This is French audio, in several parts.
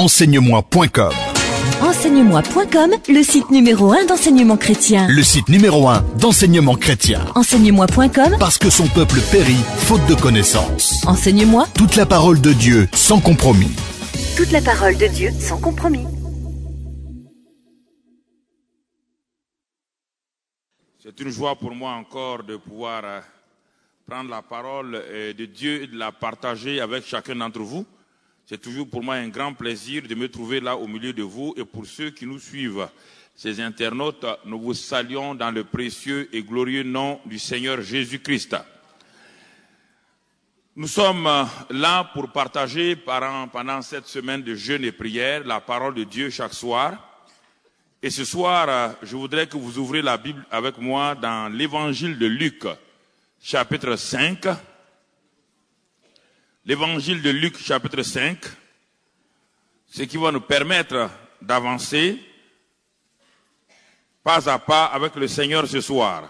enseigne-moi.com. Enseigne-moi.com, le site numéro 1 d'enseignement chrétien. Le site numéro 1 d'enseignement chrétien. Enseigne-moi.com, Parce que son peuple périt faute de connaissance. Enseigne-moi. Toute la parole de Dieu sans compromis. Toute la parole de Dieu sans compromis. C'est une joie pour moi encore de pouvoir prendre la parole de Dieu et de la partager avec chacun d'entre vous. C'est toujours pour moi un grand plaisir de me trouver là au milieu de vous. Et pour ceux qui nous suivent, ces internautes, nous vous saluons dans le précieux et glorieux nom du Seigneur Jésus-Christ. Nous sommes là pour partager pendant cette semaine de jeûne et prière la parole de Dieu chaque soir. Et ce soir, je voudrais que vous ouvriez la Bible avec moi dans l'évangile de Luc, chapitre 5. L'évangile de Luc, chapitre 5, ce qui va nous permettre d'avancer pas à pas avec le Seigneur ce soir.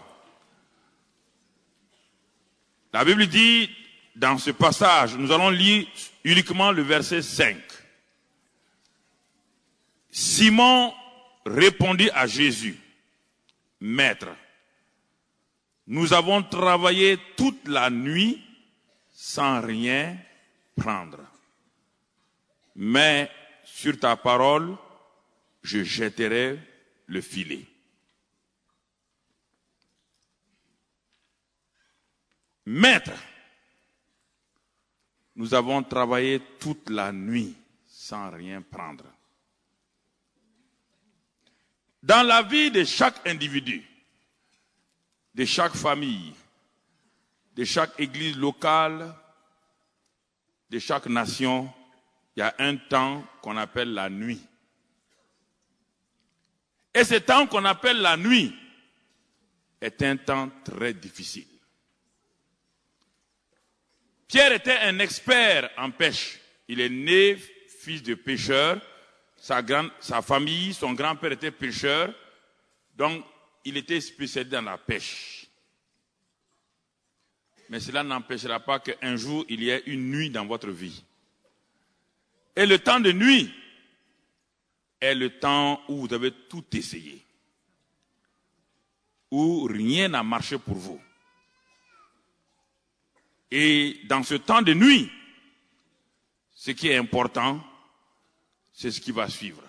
La Bible dit, dans ce passage, nous allons lire uniquement le verset 5. Simon répondit à Jésus, « Maître, nous avons travaillé toute la nuit sans rien prendre. Mais sur ta parole, je jetterai le filet. » Maître, nous avons travaillé toute la nuit sans rien prendre. Dans la vie de chaque individu, de chaque famille, de chaque église locale, de chaque nation, il y a un temps qu'on appelle la nuit. Et ce temps qu'on appelle la nuit est un temps très difficile. Pierre était un expert en pêche. Il est né fils de pêcheur. Sa famille, son grand-père était pêcheur. Donc, il était spécialisé dans la pêche. Mais cela n'empêchera pas qu'un jour, il y ait une nuit dans votre vie. Et le temps de nuit est le temps où vous avez tout essayé. Où rien n'a marché pour vous. Et dans ce temps de nuit, ce qui est important, c'est ce qui va suivre.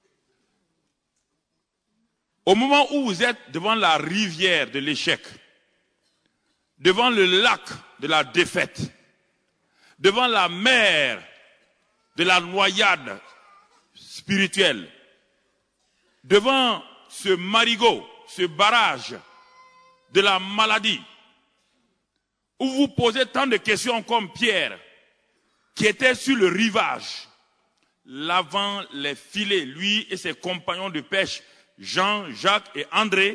Au moment où vous êtes devant la rivière de l'échec, devant le lac de la défaite, devant la mer de la noyade spirituelle, devant ce marigot, ce barrage de la maladie, où vous posez tant de questions comme Pierre, qui était sur le rivage, lavant les filets, lui et ses compagnons de pêche, Jean, Jacques et André.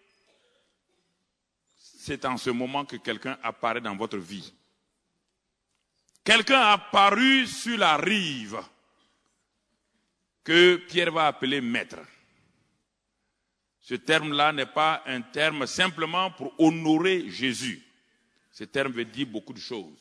C'est en ce moment que quelqu'un apparaît dans votre vie. Quelqu'un apparu sur la rive que Pierre va appeler maître. Ce terme-là n'est pas un terme simplement pour honorer Jésus. Ce terme veut dire beaucoup de choses.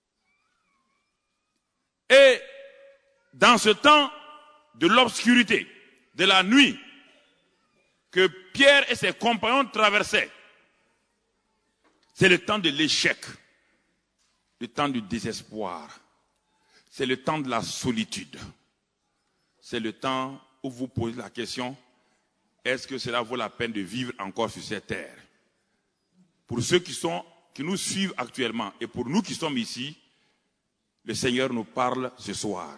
Et dans ce temps de l'obscurité, de la nuit, que Pierre et ses compagnons traversaient, c'est le temps de l'échec, le temps du désespoir, c'est le temps de la solitude, c'est le temps où vous posez la question, est-ce que cela vaut la peine de vivre encore sur cette terre? Pour ceux qui nous suivent actuellement et pour nous qui sommes ici, le Seigneur nous parle ce soir.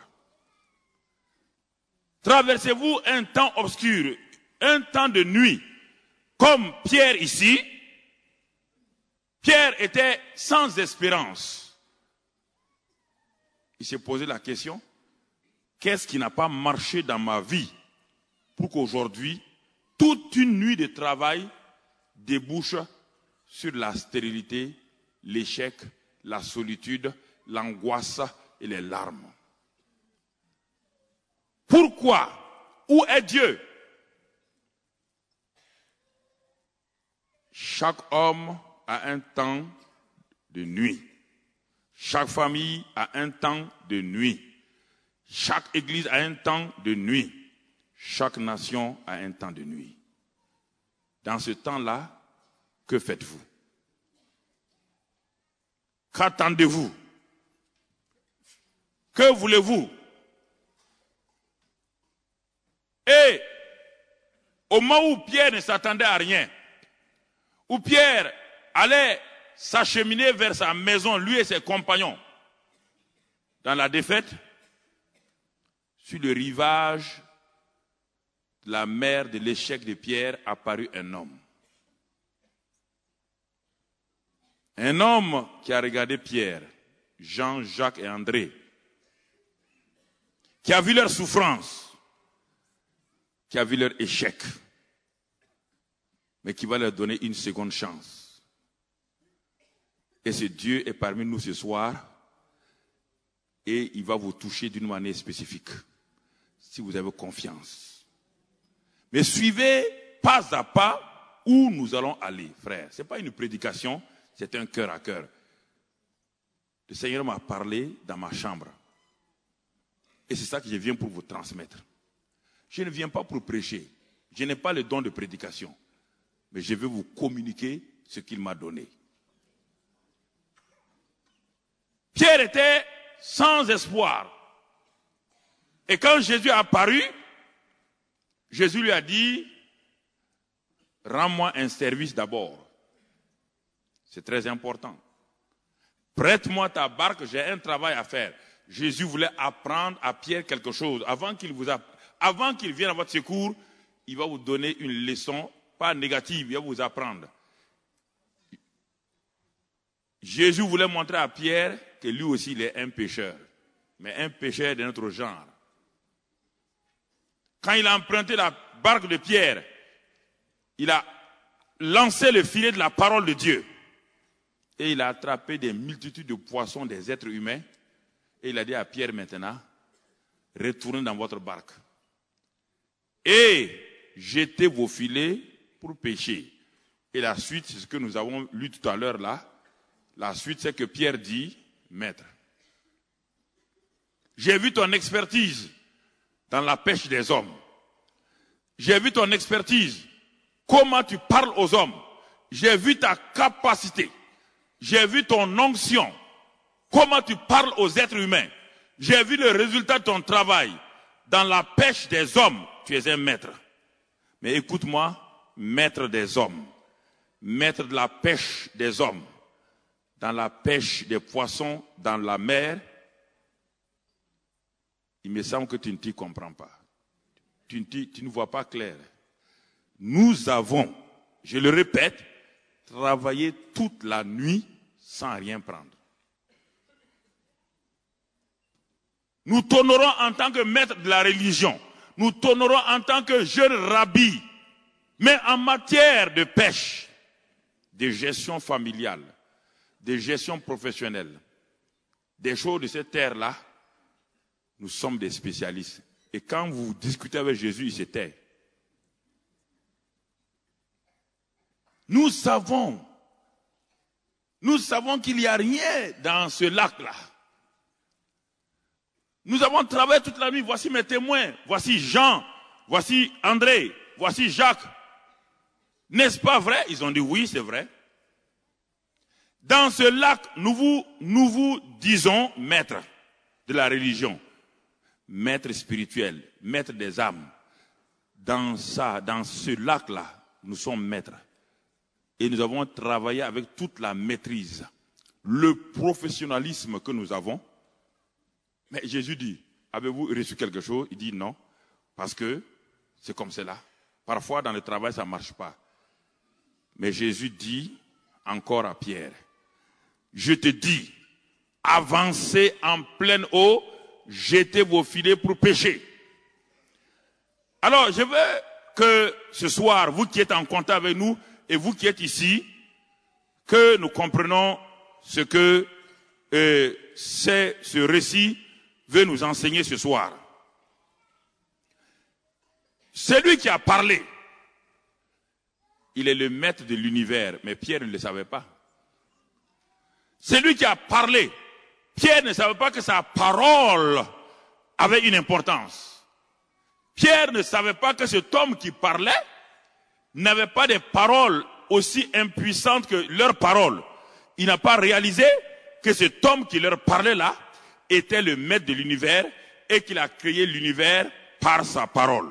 Traversez-vous un temps obscur, un temps de nuit, comme Pierre ici? Pierre était sans espérance. Il s'est posé la question, qu'est-ce qui n'a pas marché dans ma vie pour qu'aujourd'hui, toute une nuit de travail débouche sur la stérilité, l'échec, la solitude, l'angoisse et les larmes. Pourquoi? Où est Dieu? Chaque homme a un temps de nuit. Chaque famille a un temps de nuit. Chaque église a un temps de nuit. Chaque nation a un temps de nuit. Dans ce temps-là, que faites-vous? Qu'attendez-vous? Que voulez-vous? Et au moment où Pierre ne s'attendait à rien, où Pierre allait s'acheminer vers sa maison, lui et ses compagnons, dans la défaite, sur le rivage de la mer de l'échec de Pierre apparut un homme. Un homme qui a regardé Pierre, Jean, Jacques et André, qui a vu leur souffrance, qui a vu leur échec, mais qui va leur donner une seconde chance. Et ce Dieu est parmi nous ce soir et il va vous toucher d'une manière spécifique, si vous avez confiance. Mais suivez pas à pas où nous allons aller, frère. Ce n'est pas une prédication, c'est un cœur à cœur. Le Seigneur m'a parlé dans ma chambre. Et c'est ça que je viens pour vous transmettre. Je ne viens pas pour prêcher. Je n'ai pas le don de prédication. Mais je veux vous communiquer ce qu'il m'a donné. Pierre était sans espoir. Et quand Jésus est apparu, Jésus lui a dit, rends-moi un service d'abord. C'est très important. Prête-moi ta barque, j'ai un travail à faire. Jésus voulait apprendre à Pierre quelque chose. Avant qu'il vienne à votre secours, il va vous donner une leçon, pas négative, il va vous apprendre. Jésus voulait montrer à Pierre que lui aussi il est un pécheur, mais un pécheur de notre genre. Quand il a emprunté la barque de Pierre, il a lancé le filet de la parole de Dieu. Et il a attrapé des multitudes de poissons, des êtres humains. Et il a dit à Pierre maintenant, retournez dans votre barque. Et jetez vos filets pour pêcher. Et la suite, c'est ce que nous avons lu tout à l'heure là. La suite, c'est que Pierre dit, maître, j'ai vu ton expertise dans la pêche des hommes. J'ai vu ton expertise, comment tu parles aux hommes. J'ai vu ta capacité. J'ai vu ton onction. Comment tu parles aux êtres humains. J'ai vu le résultat de ton travail. Dans la pêche des hommes, tu es un maître. Mais écoute-moi, maître des hommes. Maître de la pêche des hommes. Dans la pêche des poissons dans la mer, il me semble que tu ne t'y comprends pas. Tu ne vois pas clair. Nous avons, je le répète, travaillé toute la nuit sans rien prendre. Nous t'honorons en tant que maître de la religion. Nous t'honorons en tant que jeune rabbi. Mais en matière de pêche, de gestion familiale, de gestion professionnelle, des choses de cette terre-là, nous sommes des spécialistes. Et quand vous discutez avec Jésus, il se tait. Nous savons qu'il n'y a rien dans ce lac-là. Nous avons travaillé toute la nuit. Voici mes témoins. Voici Jean. Voici André. Voici Jacques. N'est-ce pas vrai? Ils ont dit oui, c'est vrai. Dans ce lac, nous vous disons maître de la religion, maître spirituel, maître des âmes. Dans ce lac-là, nous sommes maîtres. Et nous avons travaillé avec toute la maîtrise, le professionnalisme que nous avons. Mais Jésus dit, avez-vous reçu quelque chose? Il dit non, parce que c'est comme cela. Parfois, dans le travail, ça ne marche pas. Mais Jésus dit encore à Pierre, je te dis, avancez en pleine eau, jetez vos filets pour pêcher. Alors, je veux que ce soir, vous qui êtes en contact avec nous, et vous qui êtes ici, que nous comprenons ce que ce récit veut nous enseigner ce soir. Celui qui a parlé, il est le maître de l'univers, mais Pierre ne le savait pas. Celui qui a parlé, Pierre ne savait pas que sa parole avait une importance. Pierre ne savait pas que cet homme qui parlait n'avait pas des paroles aussi impuissantes que leurs paroles. Il n'a pas réalisé que cet homme qui leur parlait là était le maître de l'univers et qu'il a créé l'univers par sa parole.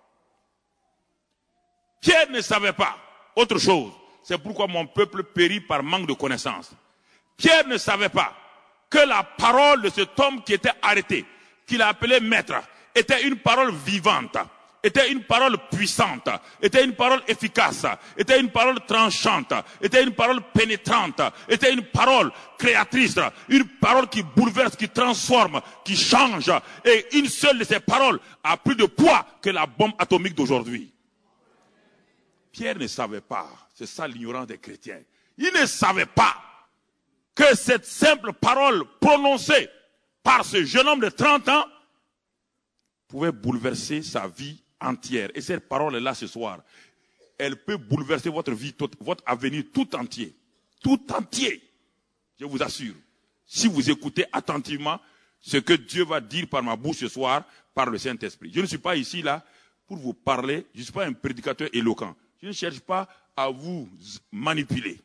Pierre ne savait pas autre chose. C'est pourquoi mon peuple périt par manque de connaissance. Pierre ne savait pas que la parole de cet homme qui était arrêté, qu'il a appelé maître, était une parole vivante, était une parole puissante, était une parole efficace, était une parole tranchante, était une parole pénétrante, était une parole créatrice, une parole qui bouleverse, qui transforme, qui change. Et une seule de ces paroles a plus de poids que la bombe atomique d'aujourd'hui. Pierre ne savait pas, c'est ça l'ignorance des chrétiens. Il ne savait pas que cette simple parole prononcée par ce jeune homme de 30 ans pouvait bouleverser sa vie entière. Et cette parole est là ce soir. Elle peut bouleverser votre vie, votre avenir tout entier. Tout entier. Je vous assure. Si vous écoutez attentivement ce que Dieu va dire par ma bouche ce soir, par le Saint-Esprit. Je ne suis pas ici là pour vous parler. Je ne suis pas un prédicateur éloquent. Je ne cherche pas à vous manipuler.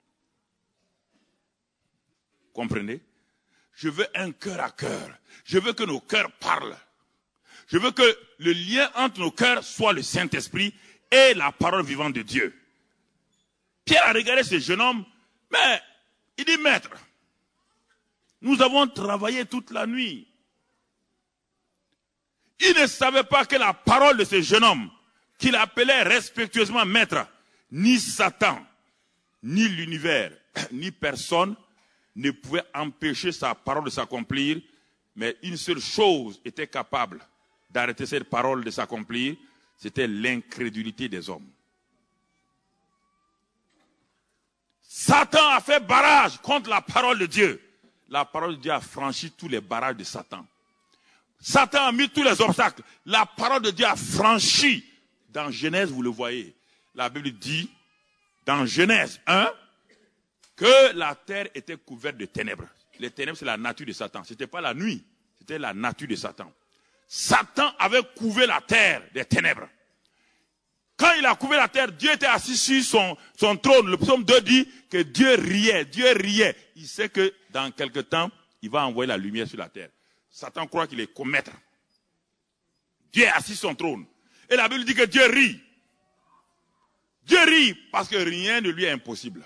Comprenez? Je veux un cœur à cœur. Je veux que nos cœurs parlent. Je veux que le lien entre nos cœurs soit le Saint-Esprit et la parole vivante de Dieu. Pierre a regardé ce jeune homme, mais il dit, maître, nous avons travaillé toute la nuit. Il ne savait pas que la parole de ce jeune homme, qu'il appelait respectueusement maître, ni Satan, ni l'univers, ni personne ne pouvait empêcher sa parole de s'accomplir, mais une seule chose était capable d'arrêter cette parole de s'accomplir, c'était l'incrédulité des hommes. Satan a fait barrage contre la parole de Dieu. La parole de Dieu a franchi tous les barrages de Satan. Satan a mis tous les obstacles. La parole de Dieu a franchi. Dans Genèse, vous le voyez. La Bible dit, dans Genèse 1, que la terre était couverte de ténèbres. Les ténèbres, c'est la nature de Satan. Ce n'était pas la nuit, c'était la nature de Satan. Satan avait couvert la terre des ténèbres. Quand il a couvert la terre, Dieu était assis sur son trône. Le psaume 2 dit que Dieu riait, Dieu riait. Il sait que dans quelque temps, il va envoyer la lumière sur la terre. Satan croit qu'il est comètre. Dieu est assis sur son trône. Et la Bible dit que Dieu rit. Dieu rit parce que rien ne lui est impossible.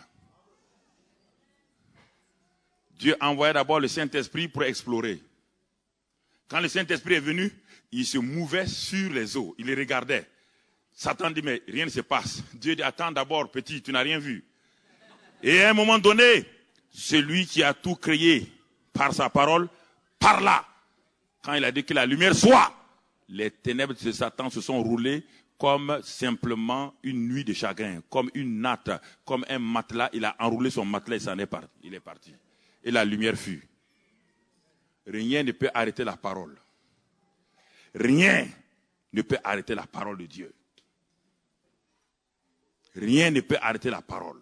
Dieu envoyait d'abord le Saint-Esprit pour explorer. Quand le Saint-Esprit est venu, il se mouvait sur les eaux. Il les regardait. Satan dit, mais rien ne se passe. Dieu dit, attends d'abord, petit, tu n'as rien vu. Et à un moment donné, celui qui a tout créé par sa parole, parla. Quand il a dit que la lumière soit, les ténèbres de Satan se sont roulées comme simplement une nuit de chagrin, comme une natte, comme un matelas. Il a enroulé son matelas et s'en est parti. Il est parti. Et la lumière fut. Rien ne peut arrêter la parole. Rien ne peut arrêter la parole de Dieu. Rien ne peut arrêter la parole.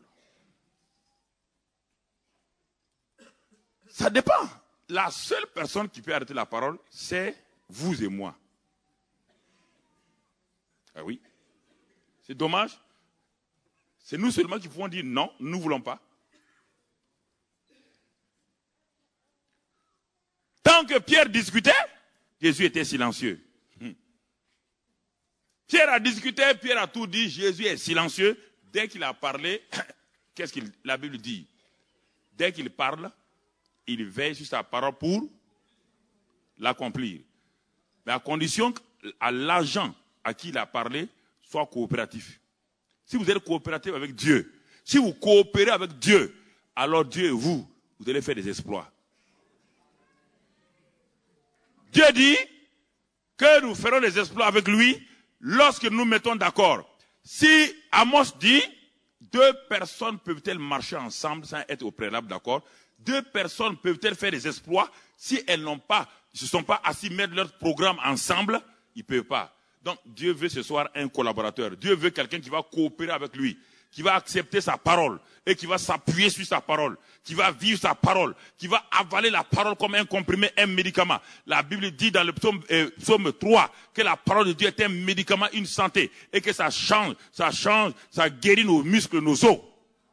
Ça dépend. La seule personne qui peut arrêter la parole, c'est vous et moi. Ah oui. C'est dommage. C'est nous seulement qui pouvons dire non, nous ne voulons pas. Tant que Pierre discutait, Jésus était silencieux. Pierre a discuté, Pierre a tout dit, Jésus est silencieux. Dès qu'il a parlé, qu'est-ce que la Bible dit? Dès qu'il parle, il veille sur sa parole pour l'accomplir. Mais à condition qu'à l'agent à qui il a parlé soit coopératif. Si vous êtes coopératif avec Dieu, si vous coopérez avec Dieu, alors Dieu et vous allez faire des exploits. Dieu dit que nous ferons des exploits avec lui lorsque nous mettons d'accord. Si Amos dit, 2 personnes peuvent-elles marcher ensemble sans être au préalable d'accord? 2 personnes peuvent-elles faire des exploits si elles ne se sont pas assis mettre leur programme ensemble? Ils ne peuvent pas. Donc Dieu veut ce soir un collaborateur. Dieu veut quelqu'un qui va coopérer avec lui. qui va accepter sa parole et qui va s'appuyer sur sa parole, qui va vivre sa parole, qui va avaler la parole comme un comprimé, un médicament. La Bible dit dans le psaume 3 que la parole de Dieu est un médicament, une santé, et que ça change, ça guérit nos muscles, nos os.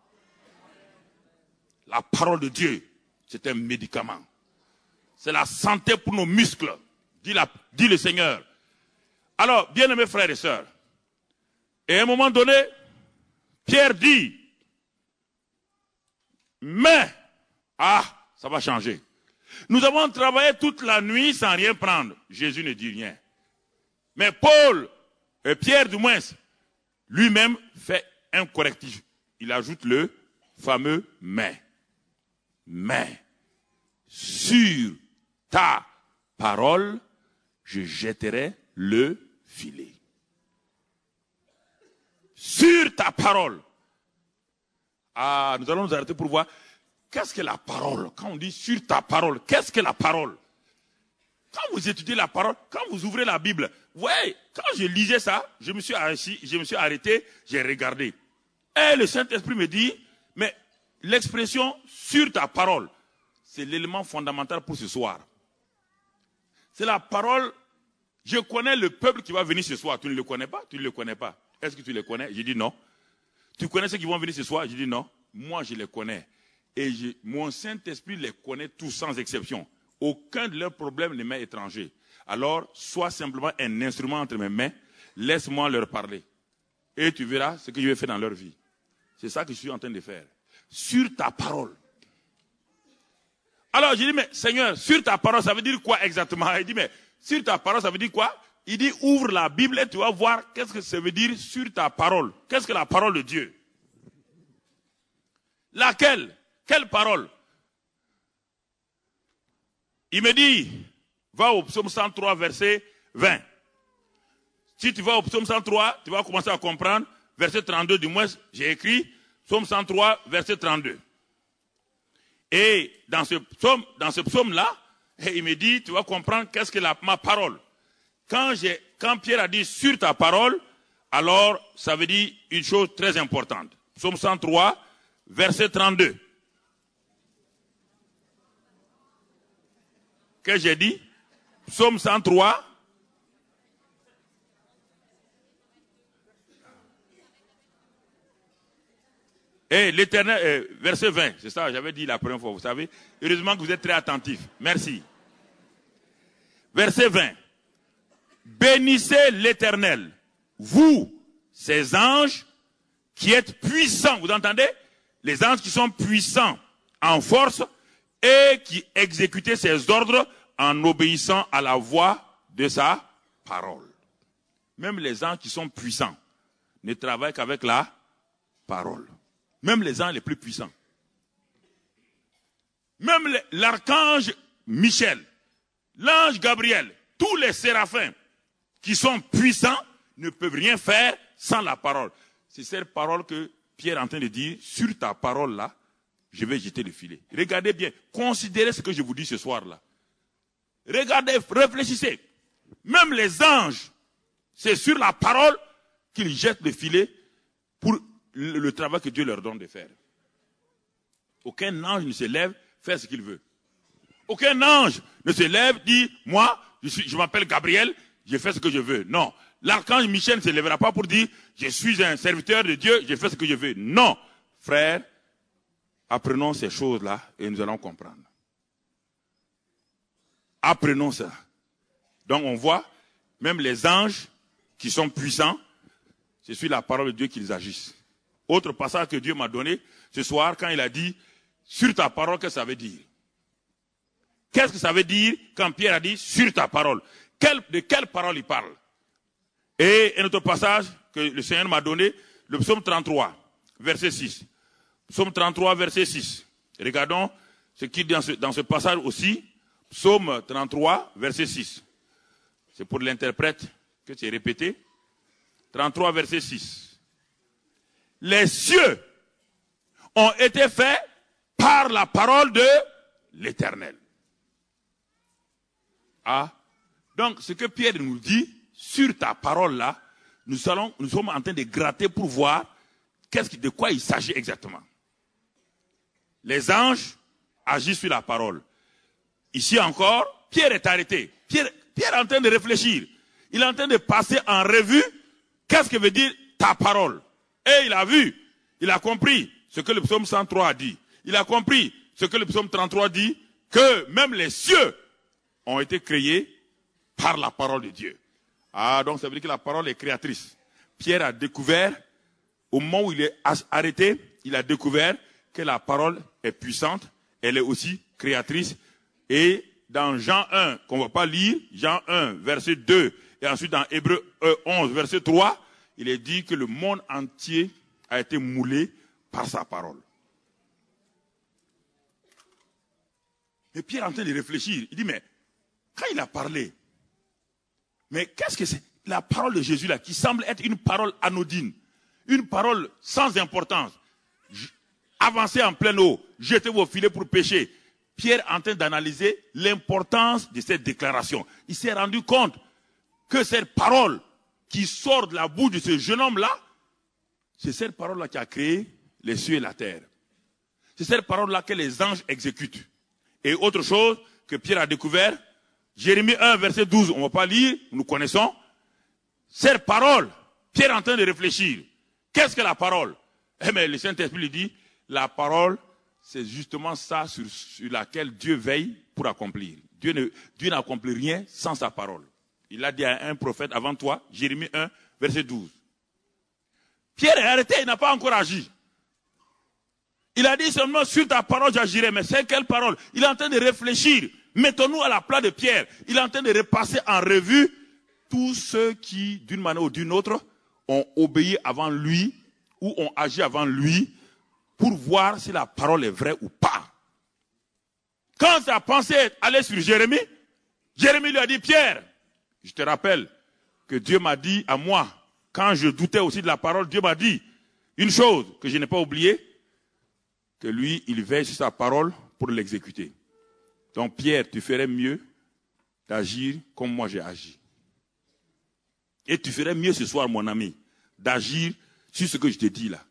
La parole de Dieu, c'est un médicament. C'est la santé pour nos muscles, dit le Seigneur. Alors, bien-aimés frères et sœurs, et à un moment donné, Pierre dit, mais, ça va changer. Nous avons travaillé toute la nuit sans rien prendre. Jésus ne dit rien. Mais Paul, et Pierre du moins, lui-même fait un correctif. Il ajoute le fameux mais. Mais, sur ta parole, je jetterai le filet. Sur ta parole. Nous allons nous arrêter pour voir qu'est-ce que la parole. Quand on dit sur ta parole, qu'est-ce que la parole? Quand vous étudiez la parole, quand vous ouvrez la Bible, ouais, quand je lisais ça, je me suis arrêté, j'ai regardé. Et le Saint-Esprit me dit, mais l'expression sur ta parole, c'est l'élément fondamental pour ce soir. C'est la parole. Je connais le peuple qui va venir ce soir. Tu ne le connais pas? Tu ne le connais pas. Est-ce que tu les connais? J'ai dit non. Tu connais ceux qui vont venir ce soir? J'ai dit non. Moi, je les connais. Et mon Saint-Esprit les connaît tous sans exception. Aucun de leurs problèmes ne m'est étranger. Alors, sois simplement un instrument entre mes mains. Laisse-moi leur parler. Et tu verras ce que je vais faire dans leur vie. C'est ça que je suis en train de faire. Sur ta parole. Alors, j'ai dit, mais Seigneur, sur ta parole, ça veut dire quoi exactement? Il dit, mais sur ta parole, ça veut dire quoi? Il dit, ouvre la Bible et tu vas voir qu'est-ce que ça veut dire sur ta parole. Qu'est-ce que la parole de Dieu? Laquelle? Quelle parole? Il me dit, va au psaume 103, verset 20. Si tu vas au psaume 103, tu vas commencer à comprendre. Verset 32, du moins, j'ai écrit, psaume 103, verset 32. Et dans ce psaume-là, il me dit, tu vas comprendre qu'est-ce que ma parole. Quand Pierre a dit sur ta parole, alors ça veut dire une chose très importante. Psaume 103, verset 32. Qu'est-ce que j'ai dit? Psaume 103. Et l'Éternel, verset 20, c'est ça, j'avais dit la première fois, vous savez. Heureusement que vous êtes très attentifs. Merci. Verset 20. Bénissez l'Éternel, vous, ces anges qui êtes puissants. Vous entendez? Les anges qui sont puissants en force et qui exécutent ses ordres en obéissant à la voix de sa parole. Même les anges qui sont puissants ne travaillent qu'avec la parole. Même les anges les plus puissants. Même l'archange Michel, l'ange Gabriel, tous les séraphins qui sont puissants ne peuvent rien faire sans la parole. C'est cette parole que Pierre est en train de dire, sur ta parole là, je vais jeter le filet. Regardez bien, considérez ce que je vous dis ce soir là. Regardez, réfléchissez. Même les anges, c'est sur la parole qu'ils jettent le filet pour le travail que Dieu leur donne de faire. Aucun ange ne se lève, faire ce qu'il veut. Aucun ange ne se lève, dit, moi, je m'appelle Gabriel, je fais ce que je veux. Non. L'archange Michel ne se lèvera pas pour dire, je suis un serviteur de Dieu, je fais ce que je veux. Non. Frères, apprenons ces choses-là et nous allons comprendre. Apprenons ça. Donc on voit, même les anges qui sont puissants, c'est sur la parole de Dieu qu'ils agissent. Autre passage que Dieu m'a donné ce soir quand il a dit, sur ta parole, qu'est-ce que ça veut dire? Qu'est-ce que ça veut dire quand Pierre a dit, sur ta parole? De quelle parole il parle? Et un autre passage que le Seigneur m'a donné, le psaume 33, verset 6. Psaume 33, verset 6. Regardons ce qui dit dans ce passage aussi. Psaume 33, verset 6. C'est pour l'interprète que c'est répété. 33, verset 6. Les cieux ont été faits par la parole de l'Éternel. Donc ce que Pierre nous dit, sur ta parole là, nous sommes en train de gratter pour voir de quoi il s'agit exactement. Les anges agissent sur la parole. Ici encore, Pierre est arrêté. Pierre est en train de réfléchir. Il est en train de passer en revue qu'est-ce que veut dire ta parole. Et il a vu, il a compris ce que le psaume 103 a dit. Il a compris ce que le psaume 33 dit, que même les cieux ont été créés par la parole de Dieu. Ah, donc ça veut dire que la parole est créatrice. Pierre a découvert, au moment où il est arrêté, il a découvert que la parole est puissante, elle est aussi créatrice. Et dans Jean 1, qu'on ne va pas lire, Jean 1, verset 2, et ensuite dans Hébreux 11, verset 3, il est dit que le monde entier a été moulé par sa parole. Et Pierre est en train de réfléchir. Il dit, mais quand il a parlé, mais qu'est-ce que c'est? La parole de Jésus là, qui semble être une parole anodine, une parole sans importance. Avancez en pleine eau, jetez vos filets pour pêcher. Pierre est en train d'analyser l'importance de cette déclaration. Il s'est rendu compte que cette parole qui sort de la bouche de ce jeune homme-là, c'est cette parole-là qui a créé les cieux et la terre. C'est cette parole-là que les anges exécutent. Et autre chose que Pierre a découvert, Jérémie 1, verset 12, on ne va pas lire, nous connaissons. Cette parole, Pierre est en train de réfléchir. Qu'est-ce que la parole? Eh bien, le Saint-Esprit lui dit, la parole, c'est justement ça sur laquelle Dieu veille pour accomplir. Dieu n'accomplit rien sans sa parole. Il a dit à un prophète avant toi, Jérémie 1, verset 12. Pierre est arrêté, il n'a pas encore agi. Il a dit seulement, sur ta parole j'agirai. Mais c'est quelle parole? Il est en train de réfléchir. Mettons-nous à la place de Pierre. Il est en train de repasser en revue tous ceux qui, d'une manière ou d'une autre, ont obéi avant lui ou ont agi avant lui pour voir si la parole est vraie ou pas. Quand sa pensée allait sur Jérémie, Jérémie lui a dit, Pierre, je te rappelle que Dieu m'a dit à moi, quand je doutais aussi de la parole, Dieu m'a dit une chose que je n'ai pas oubliée, que lui, il veille sur sa parole pour l'exécuter. Donc Pierre, tu ferais mieux d'agir comme moi j'ai agi. Et tu ferais mieux ce soir, mon ami, d'agir sur ce que je te dis là.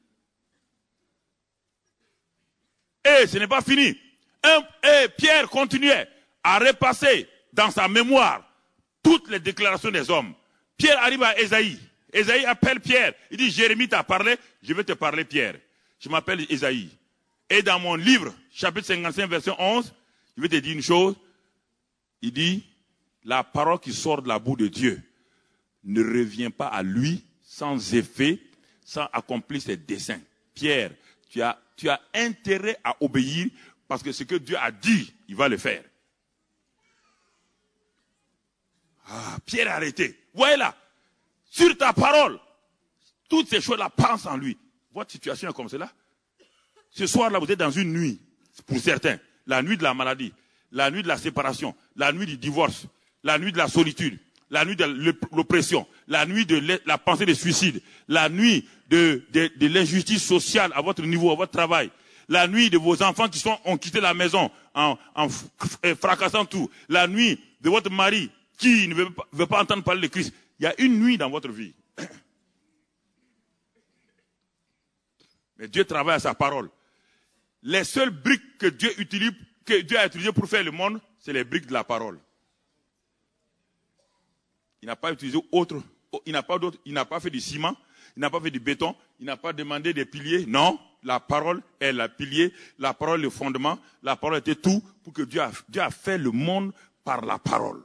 Et ce n'est pas fini. Et Pierre continuait à repasser dans sa mémoire toutes les déclarations des hommes. Pierre arrive à Ésaïe. Ésaïe appelle Pierre. Il dit, Jérémie t'a parlé, je vais te parler, Pierre. Je m'appelle Ésaïe. Et dans mon livre, chapitre 55, verset 11, je vais te dire une chose. Il dit, la parole qui sort de la bouche de Dieu ne revient pas à lui sans effet, sans accomplir ses desseins. Pierre, tu as intérêt à obéir parce que ce que Dieu a dit, il va le faire. Ah, Pierre est arrêté. Voyez là, sur ta parole, toutes ces choses-là pensent en lui. Votre situation est comme cela. Ce soir-là, vous êtes dans une nuit, pour certains, la nuit de la maladie, la nuit de la séparation, la nuit du divorce, la nuit de la solitude, la nuit de l'oppression, la nuit de la pensée de suicide, la nuit de l'injustice sociale à votre niveau, à votre travail, la nuit de vos enfants qui ont quitté la maison en fracassant tout, la nuit de votre mari qui ne veut pas entendre parler de Christ. Il y a une nuit dans votre vie. Mais Dieu travaille à sa parole. Les seules briques que Dieu a utilisées pour faire le monde, c'est les briques de la parole. Il n'a pas utilisé autre, il n'a pas fait du ciment, il n'a pas fait du béton, il n'a pas demandé des piliers. Non, la parole est le pilier, la parole est le fondement, la parole était tout pour que Dieu a fait le monde par la parole.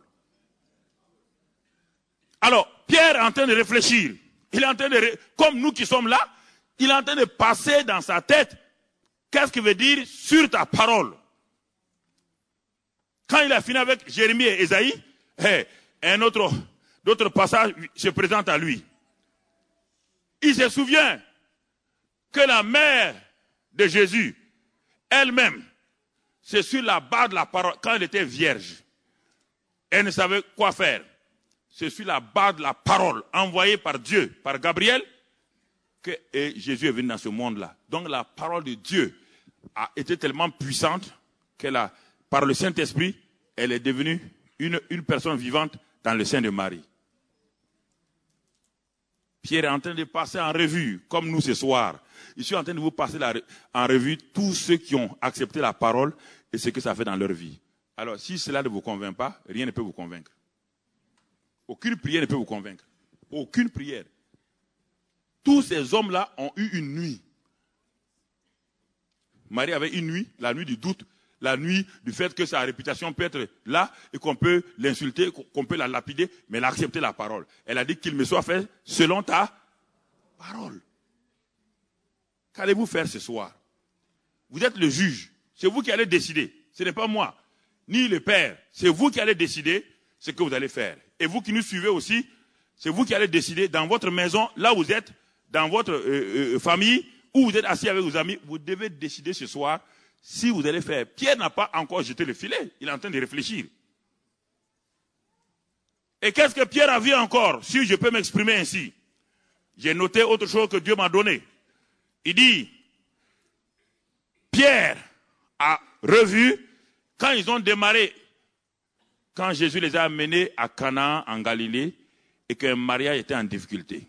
Alors, Pierre est en train de réfléchir. Il est en train comme nous qui sommes là, il est en train de passer dans sa tête qu'est-ce que veut dire sur ta parole. Quand il a fini avec Jérémie et Ésaïe, d'autres passages se présentent à lui. Il se souvient que la mère de Jésus, elle-même, c'est sur la base de la parole, quand elle était vierge, elle ne savait quoi faire. C'est sur la base de la parole envoyée par Dieu, par Gabriel, que Jésus est venu dans ce monde-là. Donc la parole de Dieu a été tellement puissante qu'elle par le Saint-Esprit, elle est devenue une personne vivante dans le sein de Marie. Pierre est en train de passer en revue, comme nous ce soir. Je suis en train de vous passer en revue tous ceux qui ont accepté la parole et ce que ça fait dans leur vie. Alors, si cela ne vous convainc pas, rien ne peut vous convaincre. Aucune prière ne peut vous convaincre. Aucune prière. Tous ces hommes-là ont eu une nuit. Marie avait une nuit, la nuit du doute, la nuit du fait que sa réputation peut être là et qu'on peut l'insulter, qu'on peut la lapider, mais elle a accepté la parole. Elle a dit qu'il me soit fait selon ta parole. Qu'allez-vous faire ce soir? Vous êtes le juge. C'est vous qui allez décider. Ce n'est pas moi, ni le Père. C'est vous qui allez décider ce que vous allez faire. Et vous qui nous suivez aussi, c'est vous qui allez décider dans votre maison, là où vous êtes, dans votre famille, où vous êtes assis avec vos amis, vous devez décider ce soir si vous allez faire. Pierre n'a pas encore jeté le filet, il est en train de réfléchir. Et qu'est-ce que Pierre a vu encore, si je peux m'exprimer ainsi? J'ai noté autre chose que Dieu m'a donné. Il dit, Pierre a revu quand ils ont démarré, quand Jésus les a amenés à Canaan en Galilée et qu'un mariage était en difficulté.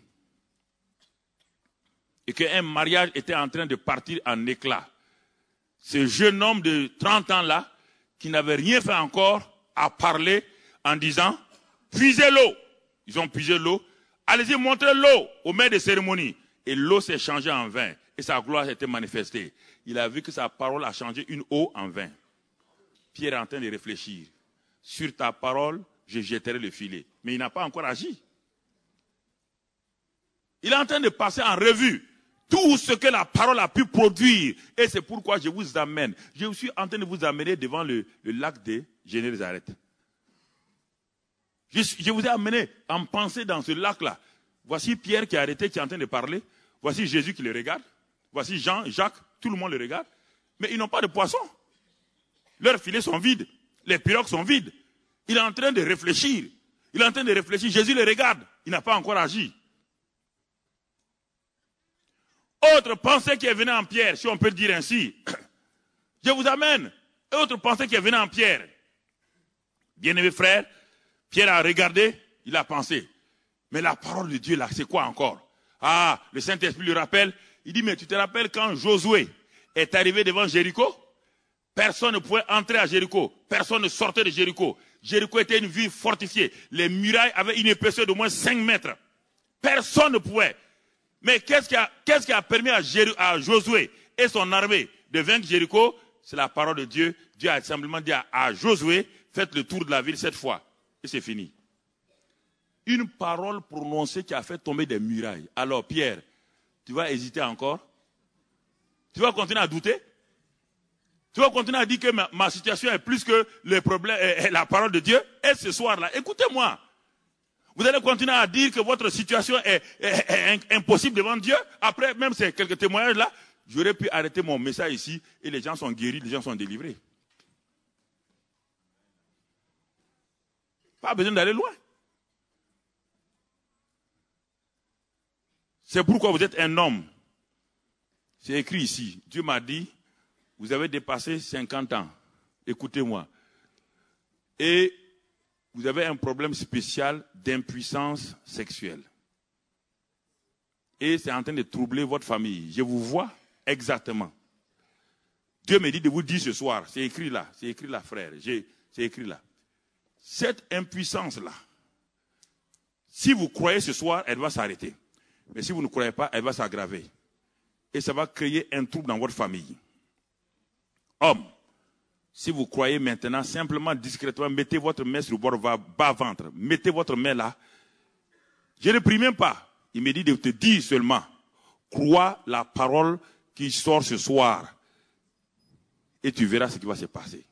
Et qu'un mariage était en train de partir en éclats. Ce jeune homme de 30 ans là, qui n'avait rien fait encore, a parlé en disant, puisez l'eau. Ils ont puisé l'eau. Allez-y, montrez l'eau au maître de cérémonie. Et l'eau s'est changée en vin. Et sa gloire s'était manifestée. Il a vu que sa parole a changé une eau en vin. Pierre est en train de réfléchir. Sur ta parole, je jetterai le filet. Mais il n'a pas encore agi. Il est en train de passer en revue tout ce que la parole a pu produire. Et c'est pourquoi je vous amène. Je suis en train de vous amener devant le lac de Génézareth. Je vous ai amené en pensée dans ce lac-là. Voici Pierre qui est arrêté, qui est en train de parler. Voici Jésus qui le regarde. Voici Jean, Jacques, tout le monde le regarde. Mais ils n'ont pas de poisson. Leurs filets sont vides. Les pirogues sont vides. Il est en train de réfléchir. Il est en train de réfléchir. Jésus le regarde. Il n'a pas encore agi. Autre pensée qui est venue en Pierre, si on peut le dire ainsi. Je vous amène. Autre pensée qui est venue en Pierre. Bien-aimé frère, Pierre a regardé, il a pensé. Mais la parole de Dieu là, c'est quoi encore? Ah, le Saint-Esprit lui rappelle. Il dit, mais tu te rappelles quand Josué est arrivé devant Jéricho? Personne ne pouvait entrer à Jéricho. Personne ne sortait de Jéricho. Jéricho était une ville fortifiée. Les murailles avaient une épaisseur d'au moins 5 mètres. Personne ne pouvait. Mais qu'est-ce qui a permis à Josué et son armée de vaincre Jéricho? C'est la parole de Dieu. Dieu a simplement dit à Josué, faites le tour de la ville cette fois. Et c'est fini. Une parole prononcée qui a fait tomber des murailles. Alors Pierre, tu vas hésiter encore? Tu vas continuer à douter? Tu vas continuer à dire que ma situation est plus que le problème, la parole de Dieu? Et ce soir-là, écoutez-moi. Vous allez continuer à dire que votre situation est impossible devant Dieu? Après, même ces quelques témoignages-là, j'aurais pu arrêter mon message ici et les gens sont guéris, les gens sont délivrés. Pas besoin d'aller loin. C'est pourquoi vous êtes un homme. C'est écrit ici. Dieu m'a dit, vous avez dépassé 50 ans. Écoutez-moi. Et vous avez un problème spécial d'impuissance sexuelle. Et c'est en train de troubler votre famille. Je vous vois exactement. Dieu me dit de vous dire ce soir, c'est écrit là, frère. C'est écrit là. Cette impuissance-là, si vous croyez ce soir, elle va s'arrêter. Mais si vous ne croyez pas, elle va s'aggraver. Et ça va créer un trouble dans votre famille. Homme, si vous croyez maintenant, simplement, discrètement, mettez votre main sur le bord bas-ventre. Mettez votre main là. Je ne prie même pas. Il me dit de te dire seulement, crois la parole qui sort ce soir. Et tu verras ce qui va se passer.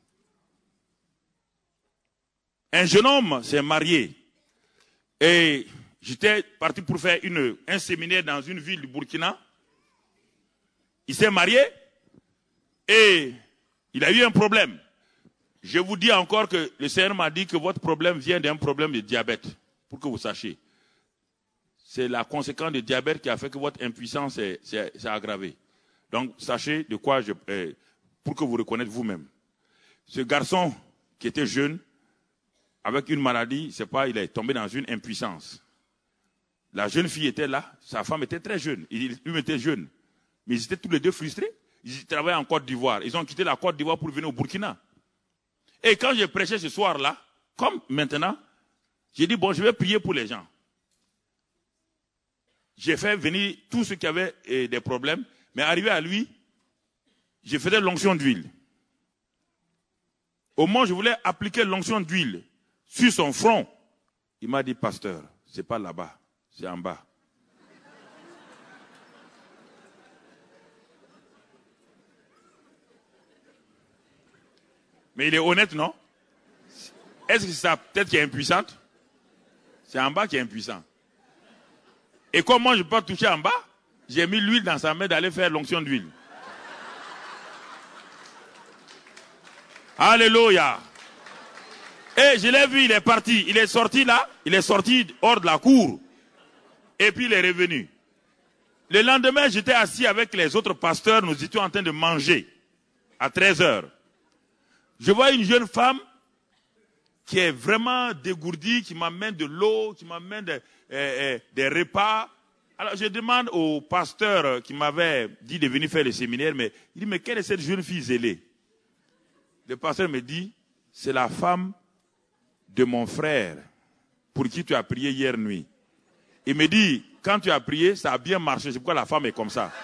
Un jeune homme s'est marié. Et j'étais parti pour faire un séminaire dans une ville du Burkina. Il s'est marié et il a eu un problème. Je vous dis encore que le Seigneur m'a dit que votre problème vient d'un problème de diabète. Pour que vous sachiez. C'est la conséquence du diabète qui a fait que votre impuissance s'est aggravée. Donc, sachez de quoi pour que vous reconnaissiez vous-même. Ce garçon qui était jeune, avec une maladie, c'est pas, il est tombé dans une impuissance. La jeune fille était là, sa femme était très jeune, lui était jeune. Mais ils étaient tous les deux frustrés. Ils travaillaient en Côte d'Ivoire. Ils ont quitté la Côte d'Ivoire pour venir au Burkina. Et quand j'ai prêché ce soir-là, comme maintenant, j'ai dit, bon, je vais prier pour les gens. J'ai fait venir tous ceux qui avaient des problèmes, mais arrivé à lui, j'ai fait l'onction d'huile. Au moment où je voulais appliquer l'onction d'huile sur son front, il m'a dit, pasteur, c'est pas là-bas, c'est en bas. Mais il est honnête, non? Est-ce que c'est ça, peut-être qu'il est impuissante? C'est en bas qui est impuissant. Et comme moi je peux pas toucher en bas, j'ai mis l'huile dans sa main d'aller faire l'onction d'huile. Alléluia. Et je l'ai vu, il est parti. Il est sorti là, il est sorti hors de la cour. Et puis il est revenu. Le lendemain, j'étais assis avec les autres pasteurs, nous étions en train de manger à 13h. Je vois une jeune femme qui est vraiment dégourdie, qui m'amène de l'eau, qui m'amène des repas. Alors je demande au pasteur qui m'avait dit de venir faire le séminaire, mais il dit, mais quelle est cette jeune fille zélée? Le pasteur me dit, c'est la femme de mon frère pour qui tu as prié hier nuit. Il me dit, quand tu as prié, ça a bien marché, c'est pourquoi la femme est comme ça.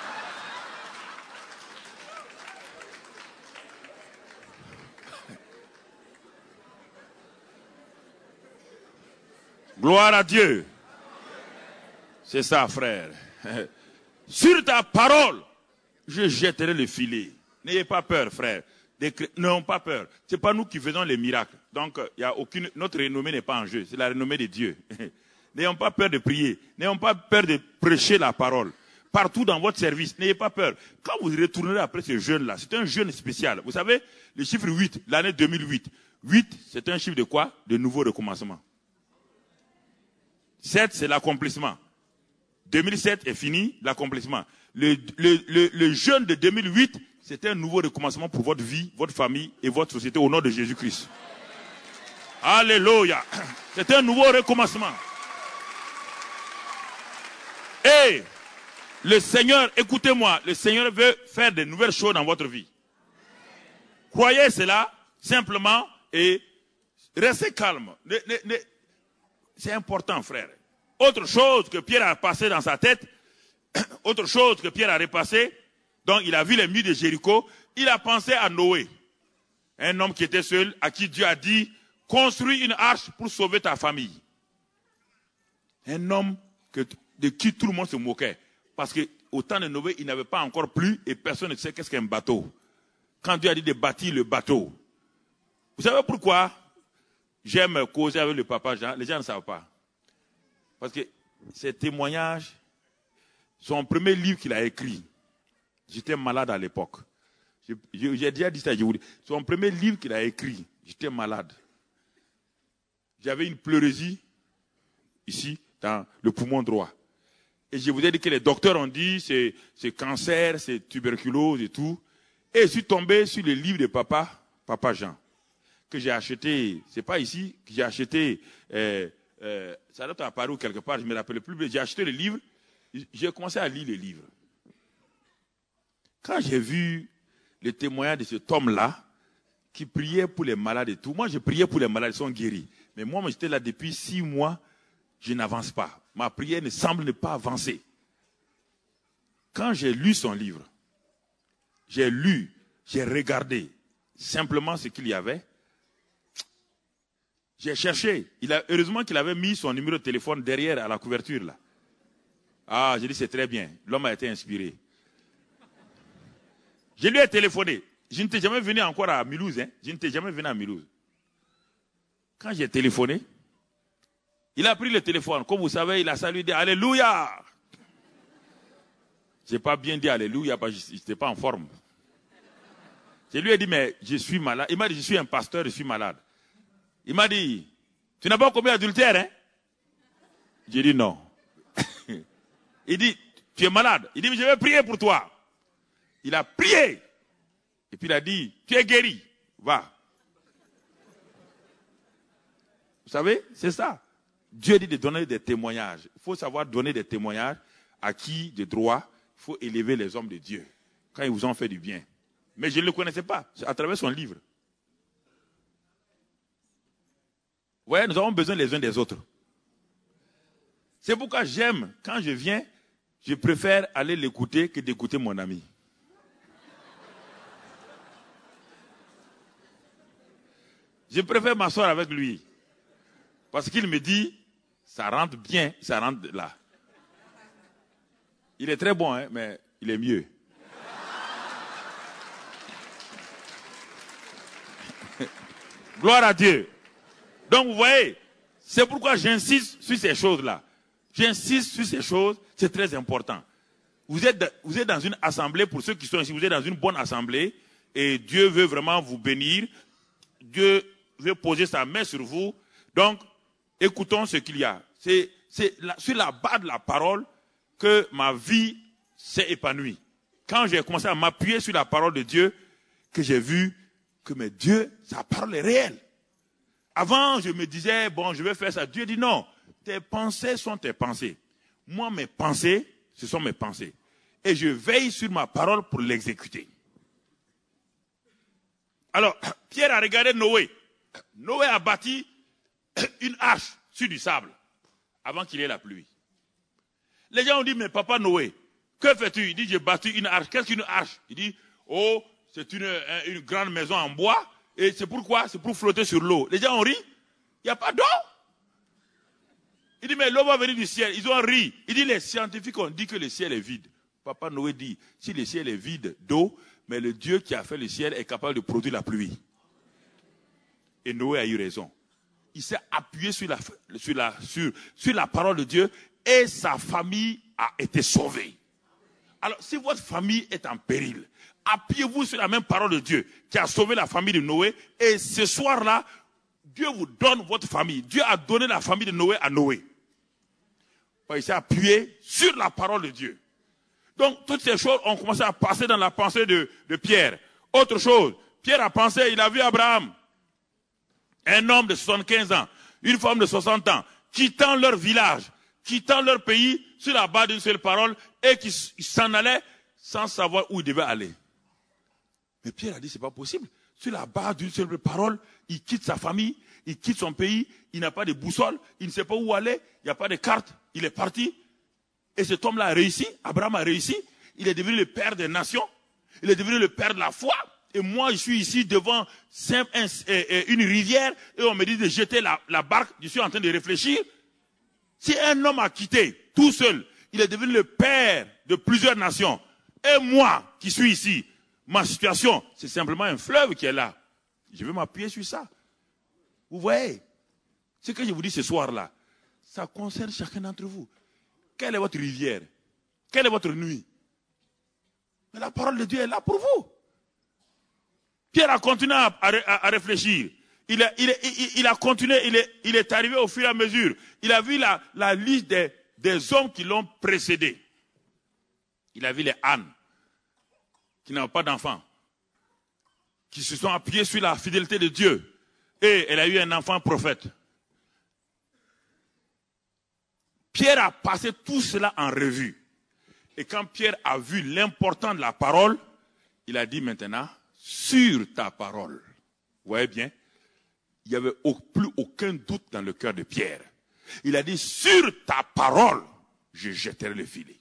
Gloire à Dieu. C'est ça, frère. Sur ta parole, je jetterai le filet. N'ayez pas peur, frère. N'ayons pas peur. Ce n'est pas nous qui faisons les miracles. Donc, y a aucune, notre renommée n'est pas en jeu. C'est la renommée de Dieu. N'ayons pas peur de prier. N'ayons pas peur de prêcher la parole. Partout dans votre service, n'ayez pas peur. Quand vous retournerez après ce jeûne-là, c'est un jeûne spécial. Vous savez, le chiffre 8, l'année 2008. 8, c'est un chiffre de quoi? De nouveau recommencement. 7, c'est l'accomplissement. 2007 est fini, l'accomplissement. Le jeûne de 2008, c'est un nouveau recommencement pour votre vie, votre famille et votre société au nom de Jésus-Christ. Alléluia. C'est un nouveau recommencement. Et le Seigneur, écoutez-moi, le Seigneur veut faire de nouvelles choses dans votre vie. Croyez cela simplement et restez calme. C'est important, frère. Autre chose que Pierre a passé dans sa tête, autre chose que Pierre a repassé, donc il a vu les murs de Jéricho, il a pensé à Noé, un homme qui était seul, à qui Dieu a dit, construis une arche pour sauver ta famille. Un homme de qui tout le monde se moquait, parce qu'au temps de Noé, il n'avait pas encore plu et personne ne sait qu'est-ce qu'un bateau. Quand Dieu a dit de bâtir le bateau, vous savez pourquoi j'aime causer avec le papa Jean? Les gens ne savent pas. Parce que ces témoignages, son premier livre qu'il a écrit, j'étais malade à l'époque. J'ai déjà dit ça, je vous dis. Son premier livre qu'il a écrit, j'étais malade. J'avais une pleurésie ici, dans le poumon droit. Et je vous ai dit que les docteurs ont dit c'est cancer, c'est tuberculose et tout. Et je suis tombé sur le livre de papa Jean, que j'ai acheté, c'est pas ici, que j'ai acheté, ça doit être apparu quelque part, je ne me rappelle plus, mais j'ai acheté le livre, j'ai commencé à lire le livre. Quand j'ai vu le témoignage de cet homme-là, qui priait pour les malades et tout, moi je priais pour les malades, ils sont guéris. Mais moi j'étais là depuis 6 mois, je n'avance pas. Ma prière ne semble ne pas avancer. Quand j'ai lu son livre, j'ai lu, j'ai regardé simplement ce qu'il y avait. J'ai cherché. Heureusement qu'il avait mis son numéro de téléphone derrière à la couverture là. Ah, j'ai dit c'est très bien. L'homme a été inspiré. Je lui ai téléphoné. Je ne t'ai jamais venu encore à Mulhouse. Je ne t'ai jamais venu à Mulhouse. Quand j'ai téléphoné, il a pris le téléphone. Comme vous savez, il a salué, dit Alléluia. Je n'ai pas bien dit Alléluia parce que je n'étais pas en forme. Je lui ai dit, mais je suis malade. Il m'a dit, je suis un pasteur, je suis malade. Il m'a dit, tu n'as pas commis adultère, hein? J'ai dit non. Il dit, tu es malade. Il dit, mais je vais prier pour toi. Il a prié. Et puis il a dit, tu es guéri. Va. Vous savez, c'est ça. Dieu dit de donner des témoignages. Il faut savoir donner des témoignages à qui de droit. Il faut élever les hommes de Dieu quand ils vous ont fait du bien. Mais je ne le connaissais pas, c'est à travers son livre. Ouais, nous avons besoin les uns des autres. C'est pourquoi j'aime, quand je viens, je préfère aller l'écouter que d'écouter mon ami. Je préfère m'asseoir avec lui. Parce qu'il me dit, ça rentre bien, ça rentre là. Il est très bon, hein, mais il est mieux. Gloire à Dieu. Donc vous voyez, c'est pourquoi j'insiste sur ces choses-là. J'insiste sur ces choses, c'est très important. Vous êtes dans une assemblée, pour ceux qui sont ici, vous êtes dans une bonne assemblée, et Dieu veut vraiment vous bénir. Dieu veut poser sa main sur vous. Donc, écoutons ce qu'il y a. C'est sur la base de la parole que ma vie s'est épanouie. Quand j'ai commencé à m'appuyer sur la parole de Dieu, que j'ai vu que mais Dieu, sa parole est réelle. Avant, je me disais, bon, je vais faire ça. Dieu dit non, tes pensées sont tes pensées. Moi, mes pensées, ce sont mes pensées. Et je veille sur ma parole pour l'exécuter. Alors, Pierre a regardé Noé. Noé a bâti une arche sur du sable avant qu'il y ait la pluie. Les gens ont dit, mais papa Noé, que fais-tu? Il dit, j'ai bâti une arche. Qu'est-ce qu'une arche? Il dit, oh, c'est une grande maison en bois. Et c'est pourquoi? C'est pour flotter sur l'eau. Les gens ont ri. Il n'y a pas d'eau. Il dit, mais l'eau va venir du ciel. Ils ont ri. Il dit, les scientifiques ont dit que le ciel est vide. Papa Noé dit, si le ciel est vide d'eau, mais le Dieu qui a fait le ciel est capable de produire la pluie. Et Noé a eu raison. Il s'est appuyé sur la parole de Dieu et sa famille a été sauvée. Alors, si votre famille est en péril, appuyez-vous sur la même parole de Dieu qui a sauvé la famille de Noé. Et ce soir-là, Dieu vous donne votre famille. Dieu a donné la famille de Noé à Noé. Il s'est appuyé sur la parole de Dieu. Donc, toutes ces choses ont commencé à passer dans la pensée de Pierre. Autre chose, Pierre a pensé, il a vu Abraham, un homme de 75 ans, une femme de 60 ans, quittant leur village, quittant leur pays, sur la base d'une seule parole, et qui s'en allaient sans savoir où ils devaient aller. Mais Pierre a dit, c'est pas possible. Sur la base d'une seule parole, il quitte sa famille, il quitte son pays, il n'a pas de boussole, il ne sait pas où aller, il n'y a pas de carte, il est parti. Et cet homme-là a réussi, Abraham a réussi, il est devenu le père des nations, il est devenu le père de la foi. Et moi, je suis ici devant une rivière et on me dit de jeter la barque, je suis en train de réfléchir. Si un homme a quitté tout seul, il est devenu le père de plusieurs nations. Et moi, qui suis ici, ma situation, c'est simplement un fleuve qui est là. Je vais m'appuyer sur ça. Vous voyez, ce que je vous dis ce soir-là, ça concerne chacun d'entre vous. Quelle est votre rivière? Quelle est votre nuit? Mais la parole de Dieu est là pour vous. Pierre a continué à réfléchir. Il a continué, il est arrivé au fur et à mesure. Il a vu la liste des hommes qui l'ont précédé. Il a vu les ânes qui n'ont pas d'enfants, qui se sont appuyés sur la fidélité de Dieu. Et elle a eu un enfant prophète. Pierre a passé tout cela en revue. Et quand Pierre a vu l'importance de la parole, il a dit maintenant, sur ta parole. Vous voyez bien, il n'y avait plus aucun doute dans le cœur de Pierre. Il a dit, sur ta parole, je jetterai le filet.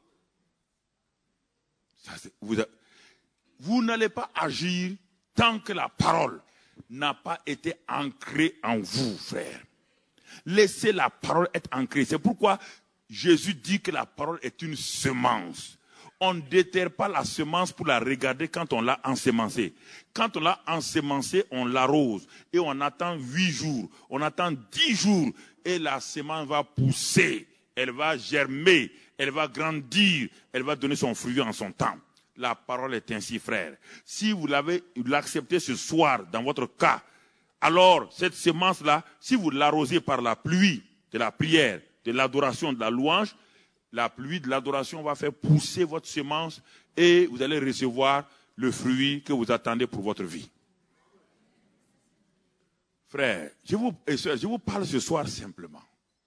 Ça, vous n'allez pas agir tant que la parole n'a pas été ancrée en vous, frère. Laissez la parole être ancrée. C'est pourquoi Jésus dit que la parole est une semence. On ne déterre pas la semence pour la regarder quand on l'a ensemencée. Quand on l'a ensemencée, on l'arrose. Et on attend 8 jours. On attend 10 jours. Et la semence va pousser. Elle va germer. Elle va grandir. Elle va donner son fruit en son temps. La parole est ainsi, frère. Si vous l'acceptez ce soir, dans votre cas, alors cette semence-là, si vous l'arrosez par la pluie de la prière, de l'adoration, de la louange, la pluie de l'adoration va faire pousser votre semence et vous allez recevoir le fruit que vous attendez pour votre vie. Frère, je vous parle ce soir simplement.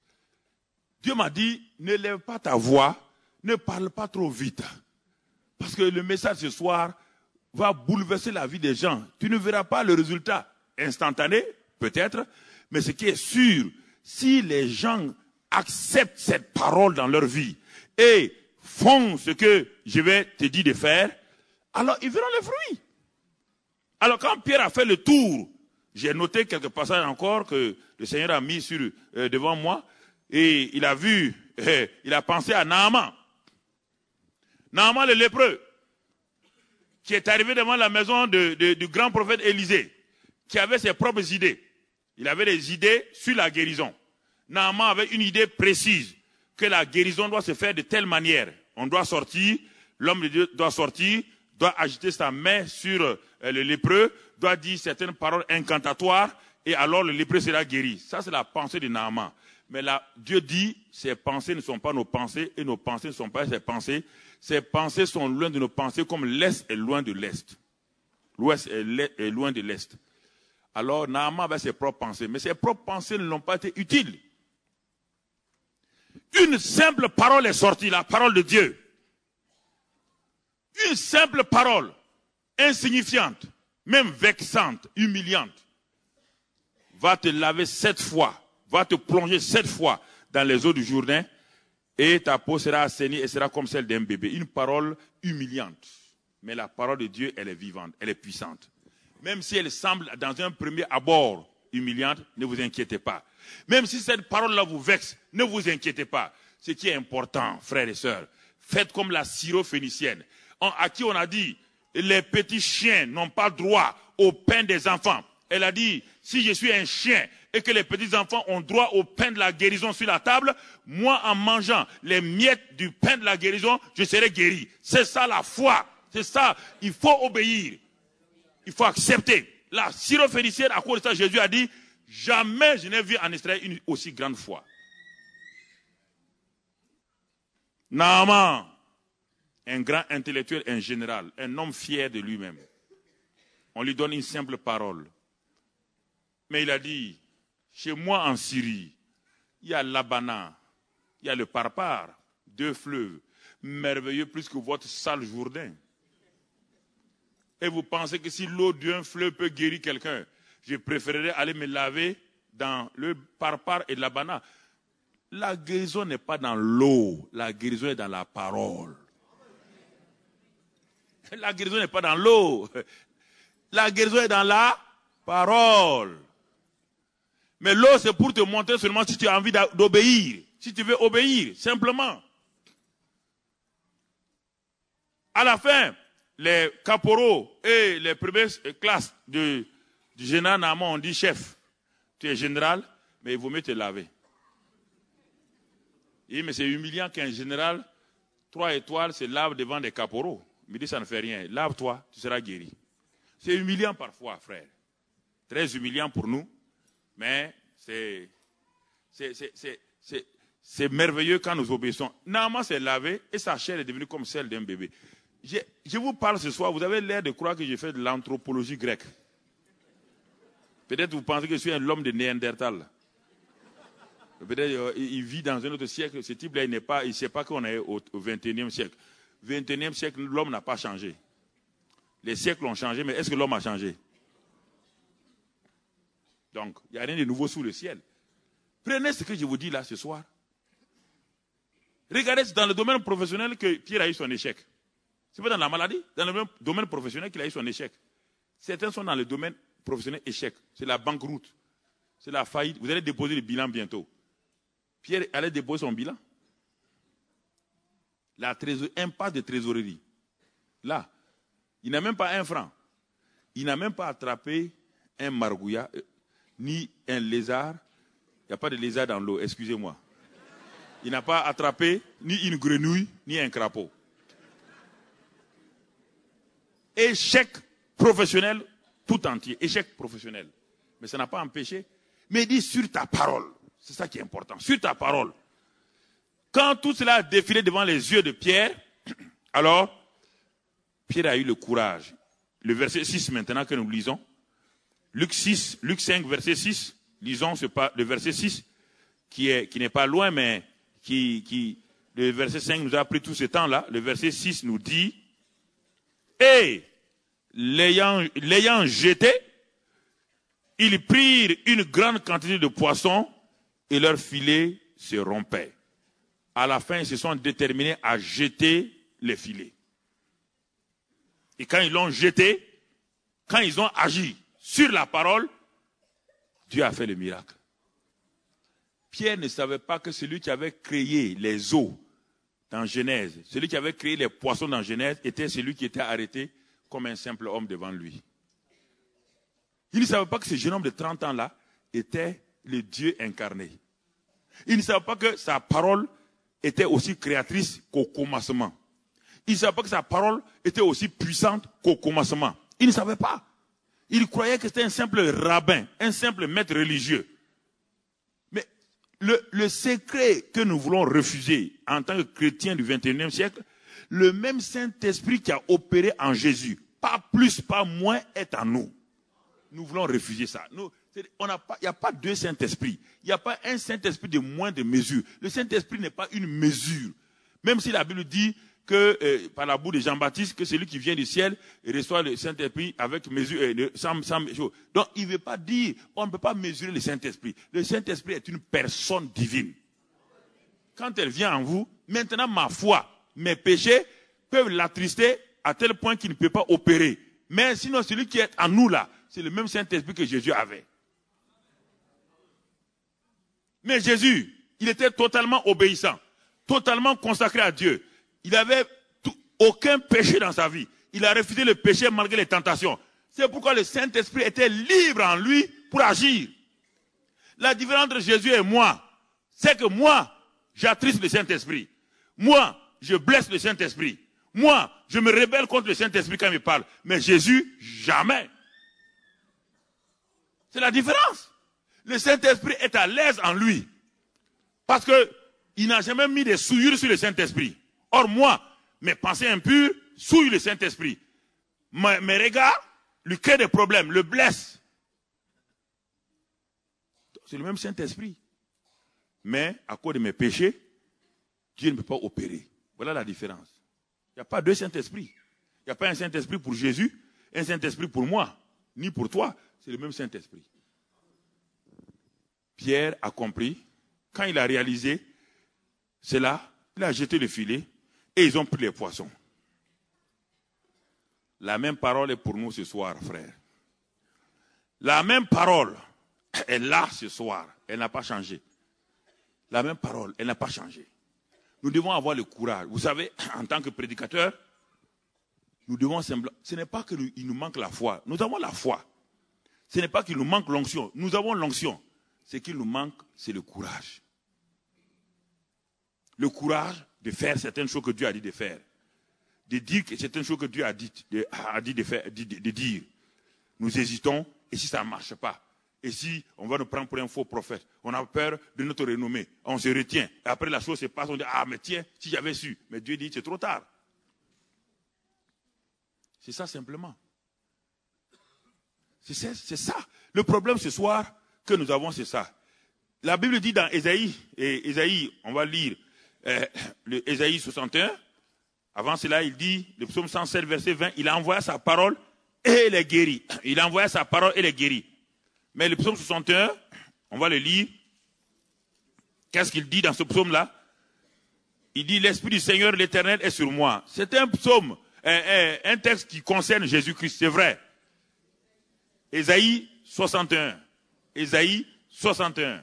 Dieu m'a dit, ne lève pas ta voix, ne parle pas trop vite. Parce que le message ce soir va bouleverser la vie des gens. Tu ne verras pas le résultat instantané, peut-être, mais ce qui est sûr, si les gens acceptent cette parole dans leur vie et font ce que je vais te dire de faire, alors ils verront les fruits. Alors quand Pierre a fait le tour, j'ai noté quelques passages encore que le Seigneur a mis devant moi, et il a vu, il a pensé à Naaman. Naaman le lépreux, qui est arrivé devant la maison du grand prophète Élisée, qui avait ses propres idées. Il avait des idées sur la guérison. Naaman avait une idée précise, que la guérison doit se faire de telle manière. On doit sortir, l'homme de Dieu doit sortir, doit agiter sa main sur le lépreux, doit dire certaines paroles incantatoires, et alors le lépreux sera guéri. Ça, c'est la pensée de Naaman. Mais là, Dieu dit, ces pensées ne sont pas nos pensées, et nos pensées ne sont pas ses pensées. Ces pensées sont loin de nos pensées, comme l'Est est loin de l'Est. L'Ouest est loin de l'Est. Alors, Naaman avait ses propres pensées, mais ses propres pensées ne l'ont pas été utiles. Une simple parole est sortie, la parole de Dieu. Une simple parole, insignifiante, même vexante, humiliante, va te laver 7 fois, va te plonger 7 fois dans les eaux du Jourdain, et ta peau sera assainie et sera comme celle d'un bébé. Une parole humiliante. Mais la parole de Dieu, elle est vivante, elle est puissante. Même si elle semble, dans un premier abord, humiliante, ne vous inquiétez pas. Même si cette parole-là vous vexe, ne vous inquiétez pas. Ce qui est important, frères et sœurs, faites comme la syrophénicienne, à qui on a dit, les petits chiens n'ont pas droit au pain des enfants. Elle a dit, si je suis un chien et que les petits enfants ont droit au pain de la guérison sur la table, moi, en mangeant les miettes du pain de la guérison, je serai guéri. C'est ça la foi. C'est ça. Il faut obéir. Il faut accepter. La syrophénicienne, à cause de ça, Jésus a dit, jamais je n'ai vu en Israël une aussi grande foi. Naaman, un grand intellectuel, un général, un homme fier de lui-même. On lui donne une simple parole. Mais il a dit, chez moi en Syrie, il y a l'Abana, il y a le Parpar, 2 fleuves, merveilleux plus que votre sale Jourdain. Et vous pensez que si l'eau d'un fleuve peut guérir quelqu'un, je préférerais aller me laver dans le Parpar et l'Abana. La guérison n'est pas dans l'eau, la guérison est dans la parole. La guérison n'est pas dans l'eau, la guérison est dans la parole. Mais l'eau, c'est pour te montrer seulement si tu as envie d'obéir. Si tu veux obéir, simplement. À la fin, les caporaux et les premières classes du général Naaman ont dit, chef, tu es général, mais il vaut mieux te laver. Il dit, mais c'est humiliant qu'un général, 3 étoiles, se lave devant des caporaux. Il me dit, ça ne fait rien. Lave-toi, tu seras guéri. C'est humiliant parfois, frère. Très humiliant pour nous. Mais c'est merveilleux quand nous obéissons. Naaman s'est lavé et sa chair est devenue comme celle d'un bébé. Je vous parle ce soir, vous avez l'air de croire que j'ai fait de l'anthropologie grecque. Peut-être vous pensez que je suis un homme de Néandertal. Peut-être il vit dans un autre siècle. Ce type-là, il ne sait pas qu'on est au 21e siècle. 21e siècle, l'homme n'a pas changé. Les siècles ont changé, mais est-ce que l'homme a changé? Donc, il n'y a rien de nouveau sous le ciel. Prenez ce que je vous dis là ce soir. Regardez, c'est dans le domaine professionnel que Pierre a eu son échec. C'est pas dans la maladie, dans le domaine professionnel qu'il a eu son échec. Certains sont dans le domaine professionnel échec. C'est la banqueroute. C'est la faillite. Vous allez déposer le bilan bientôt. Pierre allait déposer son bilan. La impasse de trésorerie. Là, il n'a même pas 1 franc. Il n'a même pas attrapé un margouillat, ni un lézard. Il n'y a pas de lézard dans l'eau, excusez-moi. Il n'a pas attrapé ni une grenouille, ni un crapaud. Échec professionnel tout entier. Échec professionnel. Mais ça n'a pas empêché. Mais dis sur ta parole. C'est ça qui est important. Sur ta parole. Quand tout cela a défilé devant les yeux de Pierre, alors, Pierre a eu le courage. Le verset 6 maintenant que nous lisons. Luc 5, verset 6. Lisons le verset 6, qui n'est pas loin, mais le verset 5 nous a pris tout ce temps-là. Le verset 6 nous dit, et l'ayant jeté, ils prirent une grande quantité de poissons et leur filet se rompait. À la fin, ils se sont déterminés à jeter les filets. Et quand ils l'ont jeté, quand ils ont agi sur la parole, Dieu a fait le miracle. Pierre ne savait pas que celui qui avait créé les eaux dans Genèse, celui qui avait créé les poissons dans Genèse, était celui qui était arrêté comme un simple homme devant lui. Il ne savait pas que ce jeune homme de 30 ans-là était le Dieu incarné. Il ne savait pas que sa parole était aussi créatrice qu'au commencement. Il ne savait pas que sa parole était aussi puissante qu'au commencement. Il ne savait pas. Il croyait que c'était un simple rabbin, un simple maître religieux. Mais le secret que nous voulons refuser en tant que chrétiens du 21e siècle, le même Saint-Esprit qui a opéré en Jésus, pas plus, pas moins, est en nous. Nous voulons refuser ça. Il n'y a pas deux Saint-Esprits. Il n'y a pas un Saint-Esprit de moindre mesure. Le Saint-Esprit n'est pas une mesure. Même si la Bible dit que, par la bouche de Jean-Baptiste, que celui qui vient du ciel reçoit le Saint-Esprit avec mesure, sans chose. Donc, il ne veut pas dire, on ne peut pas mesurer le Saint-Esprit. Le Saint-Esprit est une personne divine. Quand elle vient en vous, maintenant ma foi, mes péchés peuvent l'attrister à tel point qu'il ne peut pas opérer. Mais sinon, celui qui est en nous là, c'est le même Saint-Esprit que Jésus avait. Mais Jésus, il était totalement obéissant, totalement consacré à Dieu. Il n'avait aucun péché dans sa vie. Il a refusé le péché malgré les tentations. C'est pourquoi le Saint-Esprit était libre en lui pour agir. La différence entre Jésus et moi, c'est que moi, j'attriste le Saint-Esprit. Moi, je blesse le Saint-Esprit. Moi, je me rebelle contre le Saint-Esprit quand il me parle. Mais Jésus, jamais. C'est la différence. Le Saint-Esprit est à l'aise en lui. Parce qu'il n'a jamais mis des souillures sur le Saint-Esprit. Or moi, mes pensées impures souillent le Saint-Esprit. Mes regards lui créent des problèmes, le blessent. C'est le même Saint-Esprit. Mais à cause de mes péchés, Dieu ne peut pas opérer. Voilà la différence. Il n'y a pas deux Saint-Esprits. Il n'y a pas un Saint-Esprit pour Jésus, un Saint-Esprit pour moi, ni pour toi. C'est le même Saint-Esprit. Pierre a compris. Quand il a réalisé cela, il a jeté le filet et ils ont pris les poissons. La même parole est pour nous ce soir, frère. La même parole est là ce soir. Elle n'a pas changé. La même parole, elle n'a pas changé. Nous devons avoir le courage. Vous savez, en tant que prédicateur, nous devons simplement... Ce n'est pas qu'il nous manque la foi. Nous avons la foi. Ce n'est pas qu'il nous manque l'onction. Nous avons l'onction. Ce qu'il nous manque, c'est le courage. Le courage de faire certaines choses que Dieu a dit de faire. De dire que certaines choses que Dieu a dit de faire, de dire. Nous hésitons, et si ça ne marche pas, et si on va nous prendre pour un faux prophète, on a peur de notre renommée, on se retient. Et après la chose se passe, on dit, ah mais tiens, si j'avais su. Mais Dieu dit, c'est trop tard. C'est ça simplement. C'est ça. Le problème ce soir que nous avons, c'est ça. La Bible dit dans Ésaïe, on va lire le Ésaïe 61. Avant cela, il dit, le psaume 107, verset 20, il a envoyé sa parole et les guérit. Il a envoyé sa parole et les guérit. Mais le psaume 61, on va le lire. Qu'est-ce qu'il dit dans ce psaume-là? Il dit, l'Esprit du Seigneur, l'Éternel, est sur moi. C'est un psaume, un texte qui concerne Jésus-Christ, c'est vrai. Ésaïe 61. Ésaïe 61.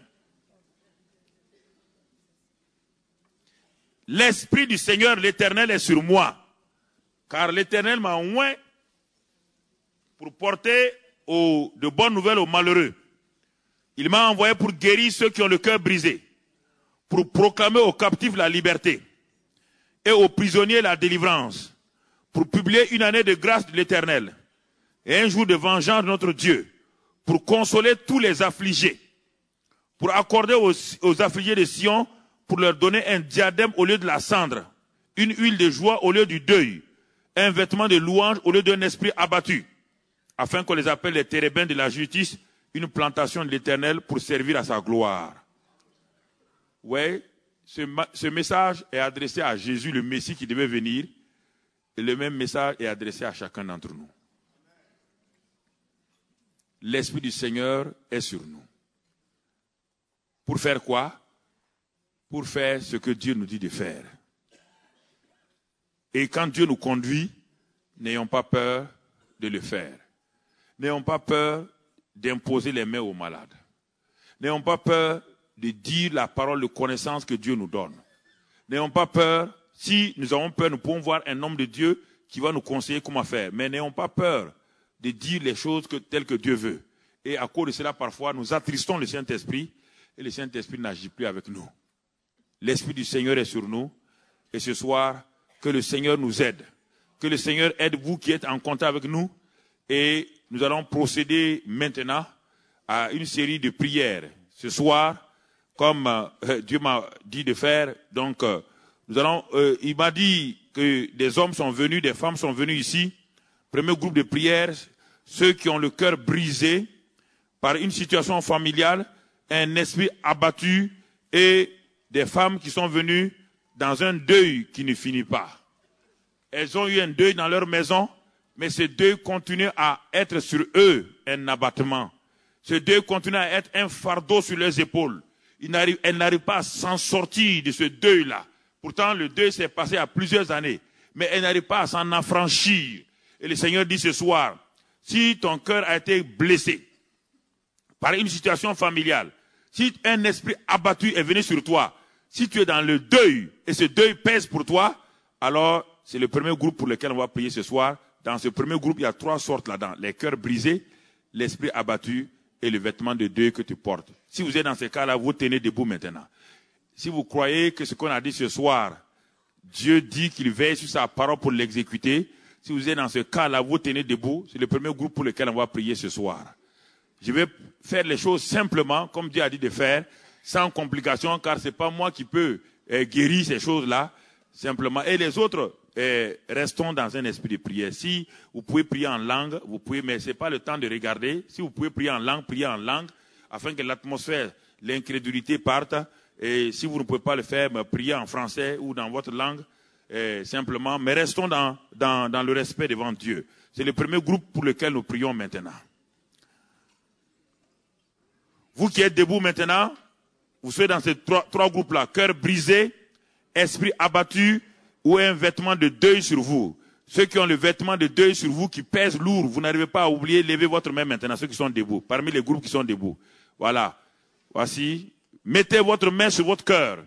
L'Esprit du Seigneur, l'Éternel, est sur moi. Car l'Éternel m'a oint pour porter de bonnes nouvelles aux malheureux. Il m'a envoyé pour guérir ceux qui ont le cœur brisé, pour proclamer aux captifs la liberté et aux prisonniers la délivrance, pour publier une année de grâce de l'Éternel et un jour de vengeance de notre Dieu, pour consoler tous les affligés, pour accorder aux affligés de Sion, pour leur donner un diadème au lieu de la cendre, une huile de joie au lieu du deuil, un vêtement de louange au lieu d'un esprit abattu, afin qu'on les appelle les térébins de la justice, une plantation de l'Éternel pour servir à sa gloire. Ouais, ce message est adressé à Jésus, le Messie qui devait venir, et le même message est adressé à chacun d'entre nous. L'Esprit du Seigneur est sur nous. Pour faire quoi? Pour faire ce que Dieu nous dit de faire. Et quand Dieu nous conduit, n'ayons pas peur de le faire. N'ayons pas peur d'imposer les mains aux malades. N'ayons pas peur de dire la parole de connaissance que Dieu nous donne. N'ayons pas peur. Si nous avons peur, nous pouvons voir un homme de Dieu qui va nous conseiller comment faire. Mais n'ayons pas peur de dire les choses telles que Dieu veut. Et à cause de cela, parfois, nous attristons le Saint-Esprit et le Saint-Esprit n'agit plus avec nous. L'Esprit du Seigneur est sur nous. Et ce soir, que le Seigneur nous aide. Que le Seigneur aide vous qui êtes en contact avec nous. Et nous allons procéder maintenant à une série de prières. Ce soir, comme Dieu m'a dit de faire, donc il m'a dit que des hommes sont venus, des femmes sont venues ici. Premier groupe de prières, ceux qui ont le cœur brisé par une situation familiale, un esprit abattu et des femmes qui sont venues dans un deuil qui ne finit pas. Elles ont eu un deuil dans leur maison, mais ce deuil continue à être sur eux un abattement. Ce deuil continue à être un fardeau sur leurs épaules. Elles n'arrivent pas à s'en sortir de ce deuil-là. Pourtant, le deuil s'est passé à plusieurs années, mais elles n'arrivent pas à s'en affranchir. Et le Seigneur dit ce soir, si ton cœur a été blessé par une situation familiale, si un esprit abattu est venu sur toi, si tu es dans le deuil et ce deuil pèse pour toi, alors c'est le premier groupe pour lequel on va prier ce soir. Dans ce premier groupe, il y a 3 sortes là-dedans. Les cœurs brisés, l'esprit abattu et le vêtement de deuil que tu portes. Si vous êtes dans ces cas-là, vous tenez debout maintenant. Si vous croyez que ce qu'on a dit ce soir, Dieu dit qu'il veille sur sa parole pour l'exécuter, si vous êtes dans ce cas-là, vous tenez debout. C'est le premier groupe pour lequel on va prier ce soir. Je vais faire les choses simplement, comme Dieu a dit de faire, sans complication, car c'est pas moi qui peux guérir ces choses-là, simplement. Et les autres, restons dans un esprit de prière. Si vous pouvez prier en langue, vous pouvez, mais c'est pas le temps de regarder. Si vous pouvez prier en langue, afin que l'atmosphère, l'incrédulité parte. Et si vous ne pouvez pas le faire, priez en français ou dans votre langue, simplement. Mais restons dans le respect devant Dieu. C'est le premier groupe pour lequel nous prions maintenant. Vous qui êtes debout maintenant, vous serez dans ces trois groupes-là. Cœur brisé, esprit abattu ou un vêtement de deuil sur vous. Ceux qui ont le vêtement de deuil sur vous qui pèse lourd, vous n'arrivez pas à oublier, levez votre main maintenant, ceux qui sont debout, parmi les groupes qui sont debout. Voilà. Voici. Mettez votre main sur votre cœur.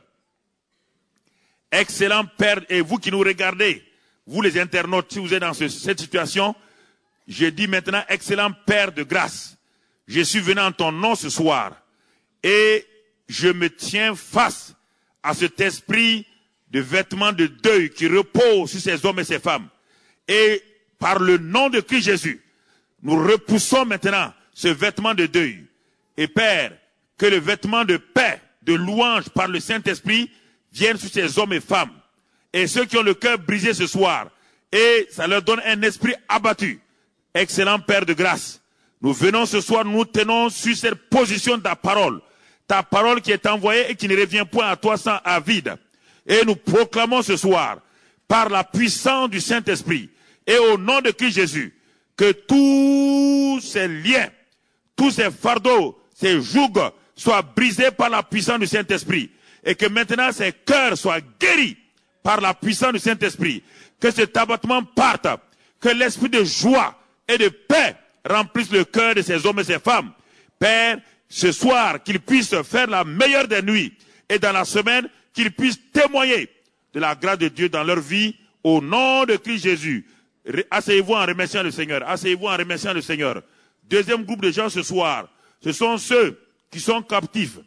Excellent Père, et vous qui nous regardez, vous les internautes, si vous êtes dans cette situation, je dis maintenant, excellent Père de grâce, je suis venu en ton nom ce soir, et je me tiens face à cet esprit de vêtements de deuil qui repose sur ces hommes et ces femmes. Et par le nom de Christ Jésus, nous repoussons maintenant ce vêtement de deuil. Et Père, que le vêtement de paix, de louange par le Saint-Esprit vienne sur ces hommes et femmes. Et ceux qui ont le cœur brisé ce soir, et ça leur donne un esprit abattu. Excellent Père de grâce, nous venons ce soir, nous tenons sur cette position de ta parole qui est envoyée et qui ne revient point à toi sans à vide. Et nous proclamons ce soir, par la puissance du Saint-Esprit, et au nom de Christ Jésus, que tous ces liens, tous ces fardeaux, ces jougs soient brisés par la puissance du Saint-Esprit. Et que maintenant ces cœurs soient guéris par la puissance du Saint-Esprit. Que cet abattement parte. Que l'esprit de joie et de paix remplisse le cœur de ces hommes et ces femmes. Père, ce soir, qu'ils puissent faire la meilleure des nuits. Et dans la semaine, qu'ils puissent témoigner de la grâce de Dieu dans leur vie. Au nom de Christ Jésus. Asseyez-vous en remerciant le Seigneur. Asseyez-vous en remerciant le Seigneur. Deuxième groupe de gens ce soir. Ce sont ceux qui sont captifs.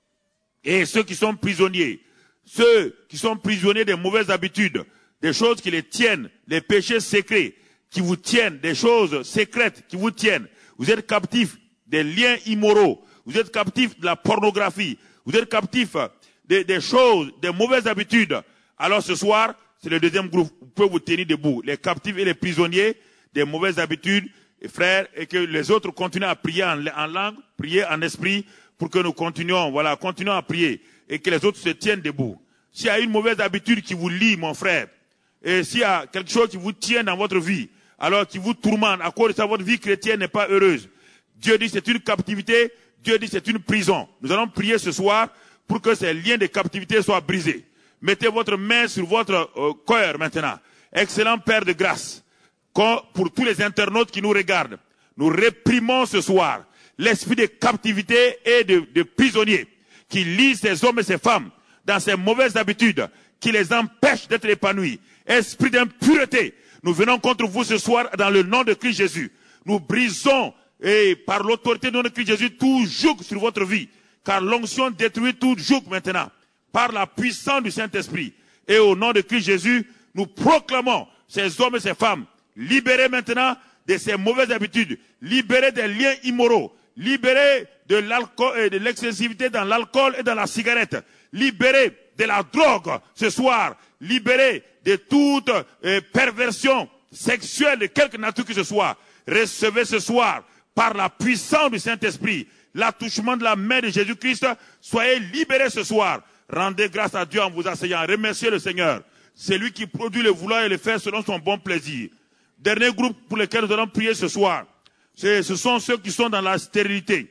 Et ceux qui sont prisonniers. Ceux qui sont prisonniers des mauvaises habitudes. Des choses qui les tiennent. Les péchés secrets qui vous tiennent. Des choses secrètes qui vous tiennent. Vous êtes captifs des liens immoraux. Vous êtes captifs de la pornographie. Vous êtes captifs des choses, des mauvaises habitudes. Alors ce soir, c'est le deuxième groupe. Vous pouvez vous tenir debout. Les captifs et les prisonniers des mauvaises habitudes. Et frères, et que les autres continuent à prier en langue, prier en esprit, pour que nous continuons à prier, et que les autres se tiennent debout. s'il y a une mauvaise habitude qui vous lie, mon frère, et s'il y a quelque chose qui vous tient dans votre vie, alors qui vous tourmente, à cause de ça, votre vie chrétienne n'est pas heureuse. Dieu dit c'est une captivité, Dieu dit c'est une prison. Nous allons prier ce soir pour que ces liens de captivité soient brisés. Mettez votre main sur votre cœur maintenant. Excellent Père de grâce, pour tous les internautes qui nous regardent, nous réprimons ce soir l'esprit de captivité et de prisonniers qui lie ces hommes et ces femmes dans ces mauvaises habitudes, qui les empêchent d'être épanouis. Esprit d'impureté, nous venons contre vous ce soir dans le nom de Christ Jésus. Nous brisons, et par l'autorité de notre Christ Jésus, tout joug sur votre vie. Car l'onction détruit tout joug maintenant, par la puissance du Saint-Esprit. Et au nom de Christ Jésus, nous proclamons ces hommes et ces femmes libérés maintenant de ces mauvaises habitudes, libérés des liens immoraux, libérés de l'alcool et de l'excessivité dans l'alcool et dans la cigarette, libérés de la drogue ce soir, libérés de toute perversion sexuelle de quelque nature que ce soit. Recevez ce soir, par la puissance du Saint-Esprit, l'attouchement de la main de Jésus-Christ. Soyez libérés ce soir. Rendez grâce à Dieu en vous asseyant. Remerciez le Seigneur. C'est lui qui produit le vouloir et le faire selon son bon plaisir. Dernier groupe pour lequel nous allons prier ce soir, ce sont ceux qui sont dans la stérilité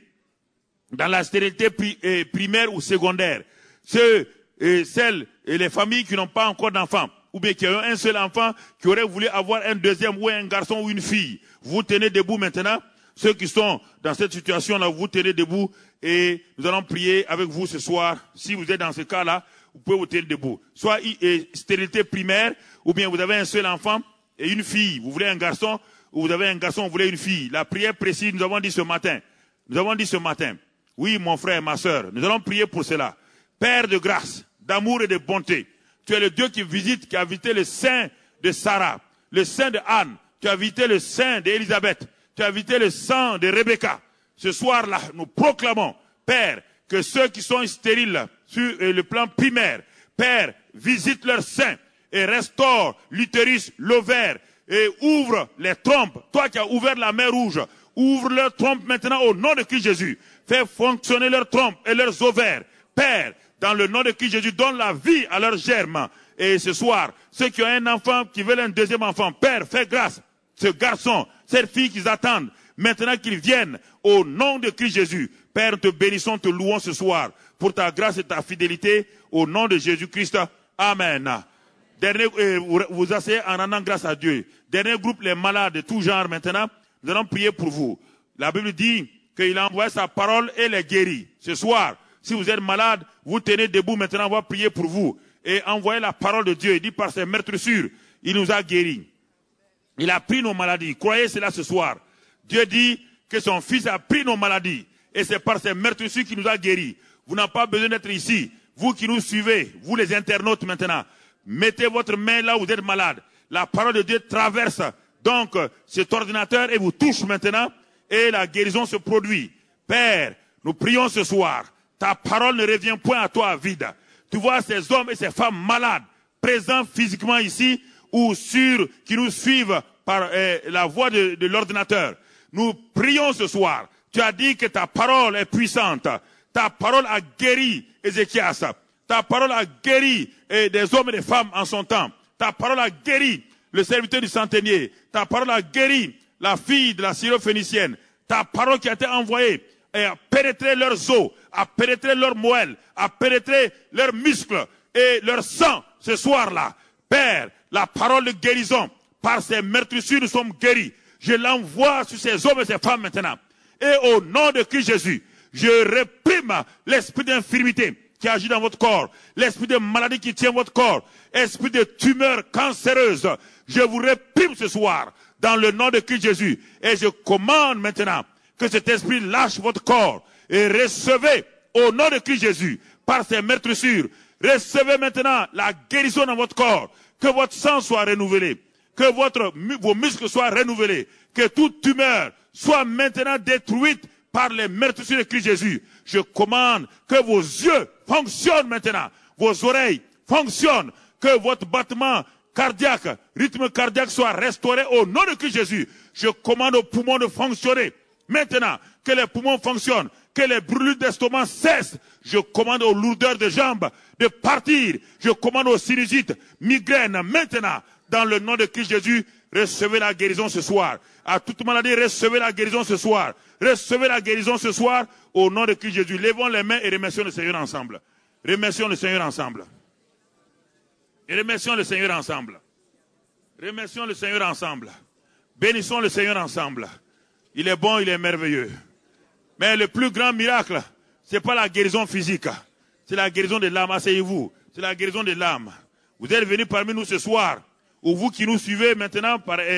primaire ou secondaire. Celles et les familles qui n'ont pas encore d'enfants, ou bien qui ont un seul enfant, qui aurait voulu avoir un deuxième, ou un garçon ou une fille. Vous tenez debout maintenant. Ceux qui sont dans cette situation-là, vous tenez debout et nous allons prier avec vous ce soir. Si vous êtes dans ce cas-là, vous pouvez vous tenir debout. Soit stérilité primaire, ou bien vous avez un seul enfant et une fille. Vous voulez un garçon, ou vous avez un garçon, vous voulez une fille. La prière précise, nous avons dit ce matin. Oui, mon frère, ma sœur, nous allons prier pour cela. Père de grâce, d'amour et de bonté, tu es le Dieu qui a visité le sein de Sarah, le sein de Anne, tu as visité le sein d'Élisabeth, tu as visité le sang de Rebecca. Ce soir-là, nous proclamons, Père, que ceux qui sont stériles sur le plan primaire, Père, visite leur sein et restaure l'utérus, l'ovaire, et ouvre les trompes. Toi qui as ouvert la mer rouge, ouvre leurs trompes maintenant au nom de Christ Jésus. Fais fonctionner leurs trompes et leurs ovaires. Père, dans le nom de Christ Jésus, donne la vie à leurs germes. Et ce soir, ceux qui ont un enfant, qui veulent un deuxième enfant, Père, fais grâce. Ce garçon, cette fille qu'ils attendent, maintenant qu'ils viennent au nom de Christ Jésus. Père, te bénissons, te louons ce soir pour ta grâce et ta fidélité au nom de Jésus-Christ. Amen. Dernier, vous asseyez en rendant grâce à Dieu. Dernier groupe, les malades de tout genre maintenant, nous allons prier pour vous. La Bible dit qu'il a envoyé sa parole et les guérit. Ce soir, si vous êtes malade, vous tenez debout maintenant, on va prier pour vous. Et envoyer la parole de Dieu. Il dit par ses meurtrissures, il nous a guéris. Il a pris nos maladies. Croyez cela ce soir. Dieu dit que son Fils a pris nos maladies. Et c'est par ses meurtrissures qu'il nous a guéris. Vous n'avez pas besoin d'être ici. Vous qui nous suivez, vous les internautes maintenant, mettez votre main là où vous êtes malade. La parole de Dieu traverse donc cet ordinateur et vous touche maintenant. Et la guérison se produit. Père, nous prions ce soir. Ta parole ne revient point à toi vide. Tu vois ces hommes et ces femmes malades, présents physiquement ici, ou qui nous suivent par la voix de l'ordinateur. Nous prions ce soir. Tu as dit que ta parole est puissante. Ta parole a guéri Ézéchias. Ta parole a guéri des hommes et des femmes en son temps. Ta parole a guéri le serviteur du centenier. Ta parole a guéri la fille de la Syro-Phénicienne. Ta parole qui a été envoyée et a pénétré leurs os, a pénétré leurs moelles, a pénétré leurs muscles et leur sang ce soir-là. Père, la parole de guérison, par ces meurtrissures nous sommes guéris. Je l'envoie sur ces hommes et ces femmes maintenant. Et au nom de Christ Jésus, je réprime l'esprit d'infirmité qui agit dans votre corps, l'esprit de maladie qui tient votre corps, esprit de tumeur cancéreuse. Je vous réprime ce soir dans le nom de Christ Jésus. Et je commande maintenant que cet esprit lâche votre corps et recevez au nom de Christ Jésus, par ces meurtrissures, recevez maintenant la guérison dans votre corps, que votre sang soit renouvelé, que vos muscles soient renouvelés, que toute tumeur soit maintenant détruite par les meurtrissures de Christ Jésus. Je commande que vos yeux fonctionnent maintenant, vos oreilles fonctionnent, que votre battement cardiaque, rythme cardiaque soit restauré au nom de Christ Jésus. Je commande aux poumons de fonctionner. Maintenant, que les poumons fonctionnent, Que les brûlures d'estomac cessent. Je commande aux lourdeurs de jambes de partir. Je commande aux sinusites, migraines, maintenant, dans le nom de Christ Jésus, recevez la guérison ce soir. À toute maladie, recevez la guérison ce soir. Recevez la guérison ce soir, au nom de Christ Jésus. Levons les mains et remercions le Seigneur ensemble. Remercions le Seigneur ensemble. Et remercions le Seigneur ensemble. Remercions le Seigneur ensemble. Bénissons le Seigneur ensemble. Il est bon, il est merveilleux. Mais le plus grand miracle, ce n'est pas la guérison physique. C'est la guérison de l'âme. Asseyez-vous. C'est la guérison de l'âme. Vous êtes venus parmi nous ce soir. Ou vous qui nous suivez maintenant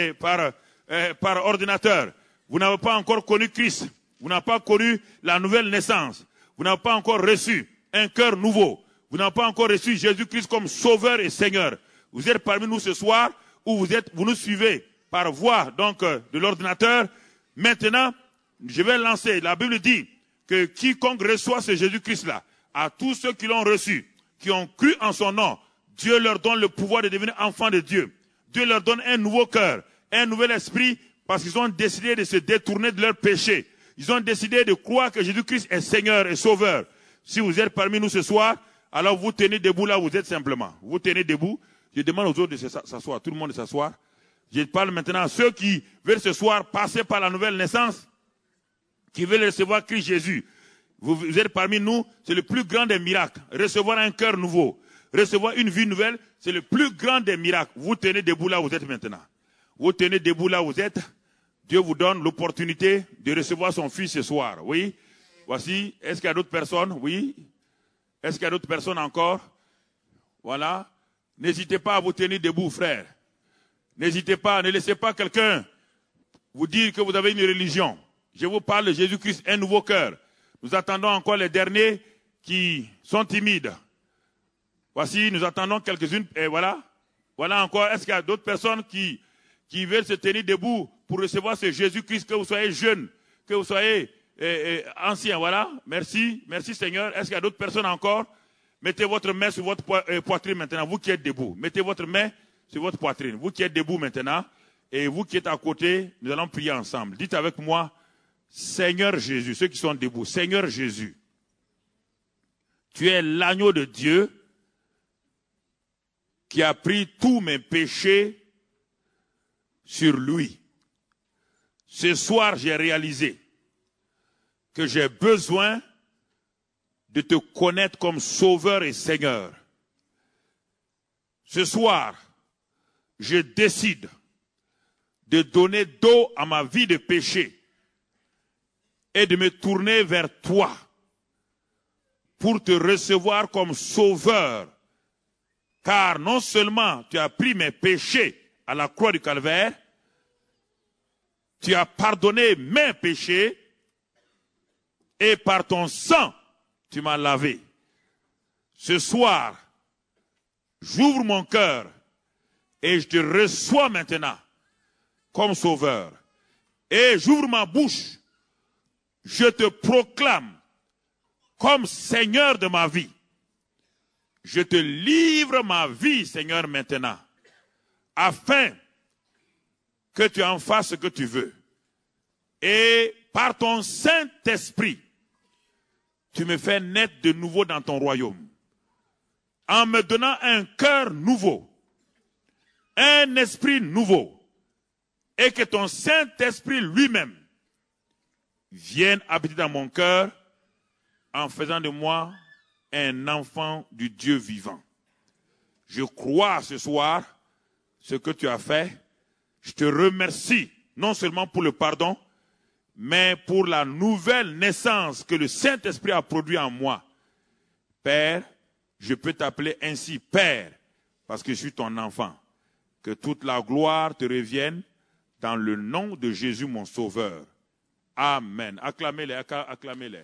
par ordinateur. Vous n'avez pas encore connu Christ. Vous n'avez pas connu la nouvelle naissance. Vous n'avez pas encore reçu un cœur nouveau. Vous n'avez pas encore reçu Jésus-Christ comme Sauveur et Seigneur. Vous êtes parmi nous ce soir, ou vous nous suivez par voie donc de l'ordinateur. Maintenant, je vais lancer. La Bible dit que quiconque reçoit ce Jésus-Christ-là, à tous ceux qui l'ont reçu, qui ont cru en son nom, Dieu leur donne le pouvoir de devenir enfants de Dieu. Dieu leur donne un nouveau cœur, un nouvel esprit, parce qu'ils ont décidé de se détourner de leurs péchés. Ils ont décidé de croire que Jésus-Christ est Seigneur et Sauveur. Si vous êtes parmi nous ce soir, alors vous tenez debout là où vous êtes simplement. Vous tenez debout. Je demande aux autres de s'asseoir, tout le monde de s'asseoir. Je parle maintenant à ceux qui veulent ce soir passer par la nouvelle naissance, qui veulent recevoir Christ Jésus. Vous êtes parmi nous, c'est le plus grand des miracles. Recevoir un cœur nouveau, recevoir une vie nouvelle, c'est le plus grand des miracles. Vous tenez debout là où vous êtes maintenant. Vous tenez debout là où vous êtes. Dieu vous donne l'opportunité de recevoir son Fils ce soir. Oui. Voici. Est-ce qu'il y a d'autres personnes? Oui. Est-ce qu'il y a d'autres personnes encore? Voilà. N'hésitez pas à vous tenir debout, frère. N'hésitez pas, ne laissez pas quelqu'un vous dire que vous avez une religion. Je vous parle de Jésus-Christ, un nouveau cœur. Nous attendons encore les derniers qui sont timides. Voici, nous attendons quelques-unes. Et voilà. Voilà encore. Est-ce qu'il y a d'autres personnes qui veulent se tenir debout pour recevoir ce Jésus-Christ, que vous soyez jeune, que vous soyez ancien. Voilà. Merci. Merci Seigneur. Est-ce qu'il y a d'autres personnes encore? Mettez votre main sur votre poitrine maintenant. Vous qui êtes debout. Mettez votre main sur votre poitrine. Vous qui êtes debout maintenant. Et vous qui êtes à côté, nous allons prier ensemble. Dites avec moi, Seigneur Jésus, ceux qui sont debout, Seigneur Jésus, tu es l'agneau de Dieu qui a pris tous mes péchés sur lui. Ce soir, j'ai réalisé que j'ai besoin de te connaître comme Sauveur et Seigneur. Ce soir, je décide de donner dos à ma vie de péché et de me tourner vers toi pour te recevoir comme Sauveur. Car non seulement tu as pris mes péchés à la croix du Calvaire, tu as pardonné mes péchés et par ton sang, tu m'as lavé. Ce soir, j'ouvre mon cœur et je te reçois maintenant comme Sauveur. Et j'ouvre ma bouche, je te proclame comme Seigneur de ma vie. Je te livre ma vie, Seigneur, maintenant, afin que tu en fasses ce que tu veux. Et par ton Saint-Esprit, tu me fais naître de nouveau dans ton royaume. En me donnant un cœur nouveau, un esprit nouveau, et que ton Saint-Esprit lui-même vienne habiter dans mon cœur en faisant de moi un enfant du Dieu vivant. Je crois ce soir ce que tu as fait. Je te remercie non seulement pour le pardon, mais pour la nouvelle naissance que le Saint-Esprit a produit en moi. Père, je peux t'appeler ainsi Père, parce que je suis ton enfant. Que toute la gloire te revienne dans le nom de Jésus mon Sauveur. Amen. Acclamez-les, acclamez-les.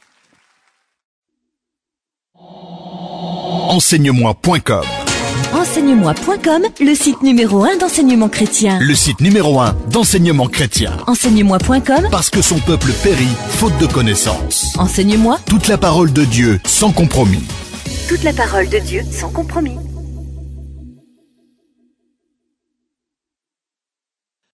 Enseigne-moi.com. Enseigne-moi.com, le site numéro 1 d'enseignement chrétien. Le site numéro 1 d'enseignement chrétien. Enseigne-moi.com, Parce que son peuple périt, faute de connaissance. Enseigne-moi Toute la parole de Dieu, sans compromis. toute la parole de Dieu sans compromis.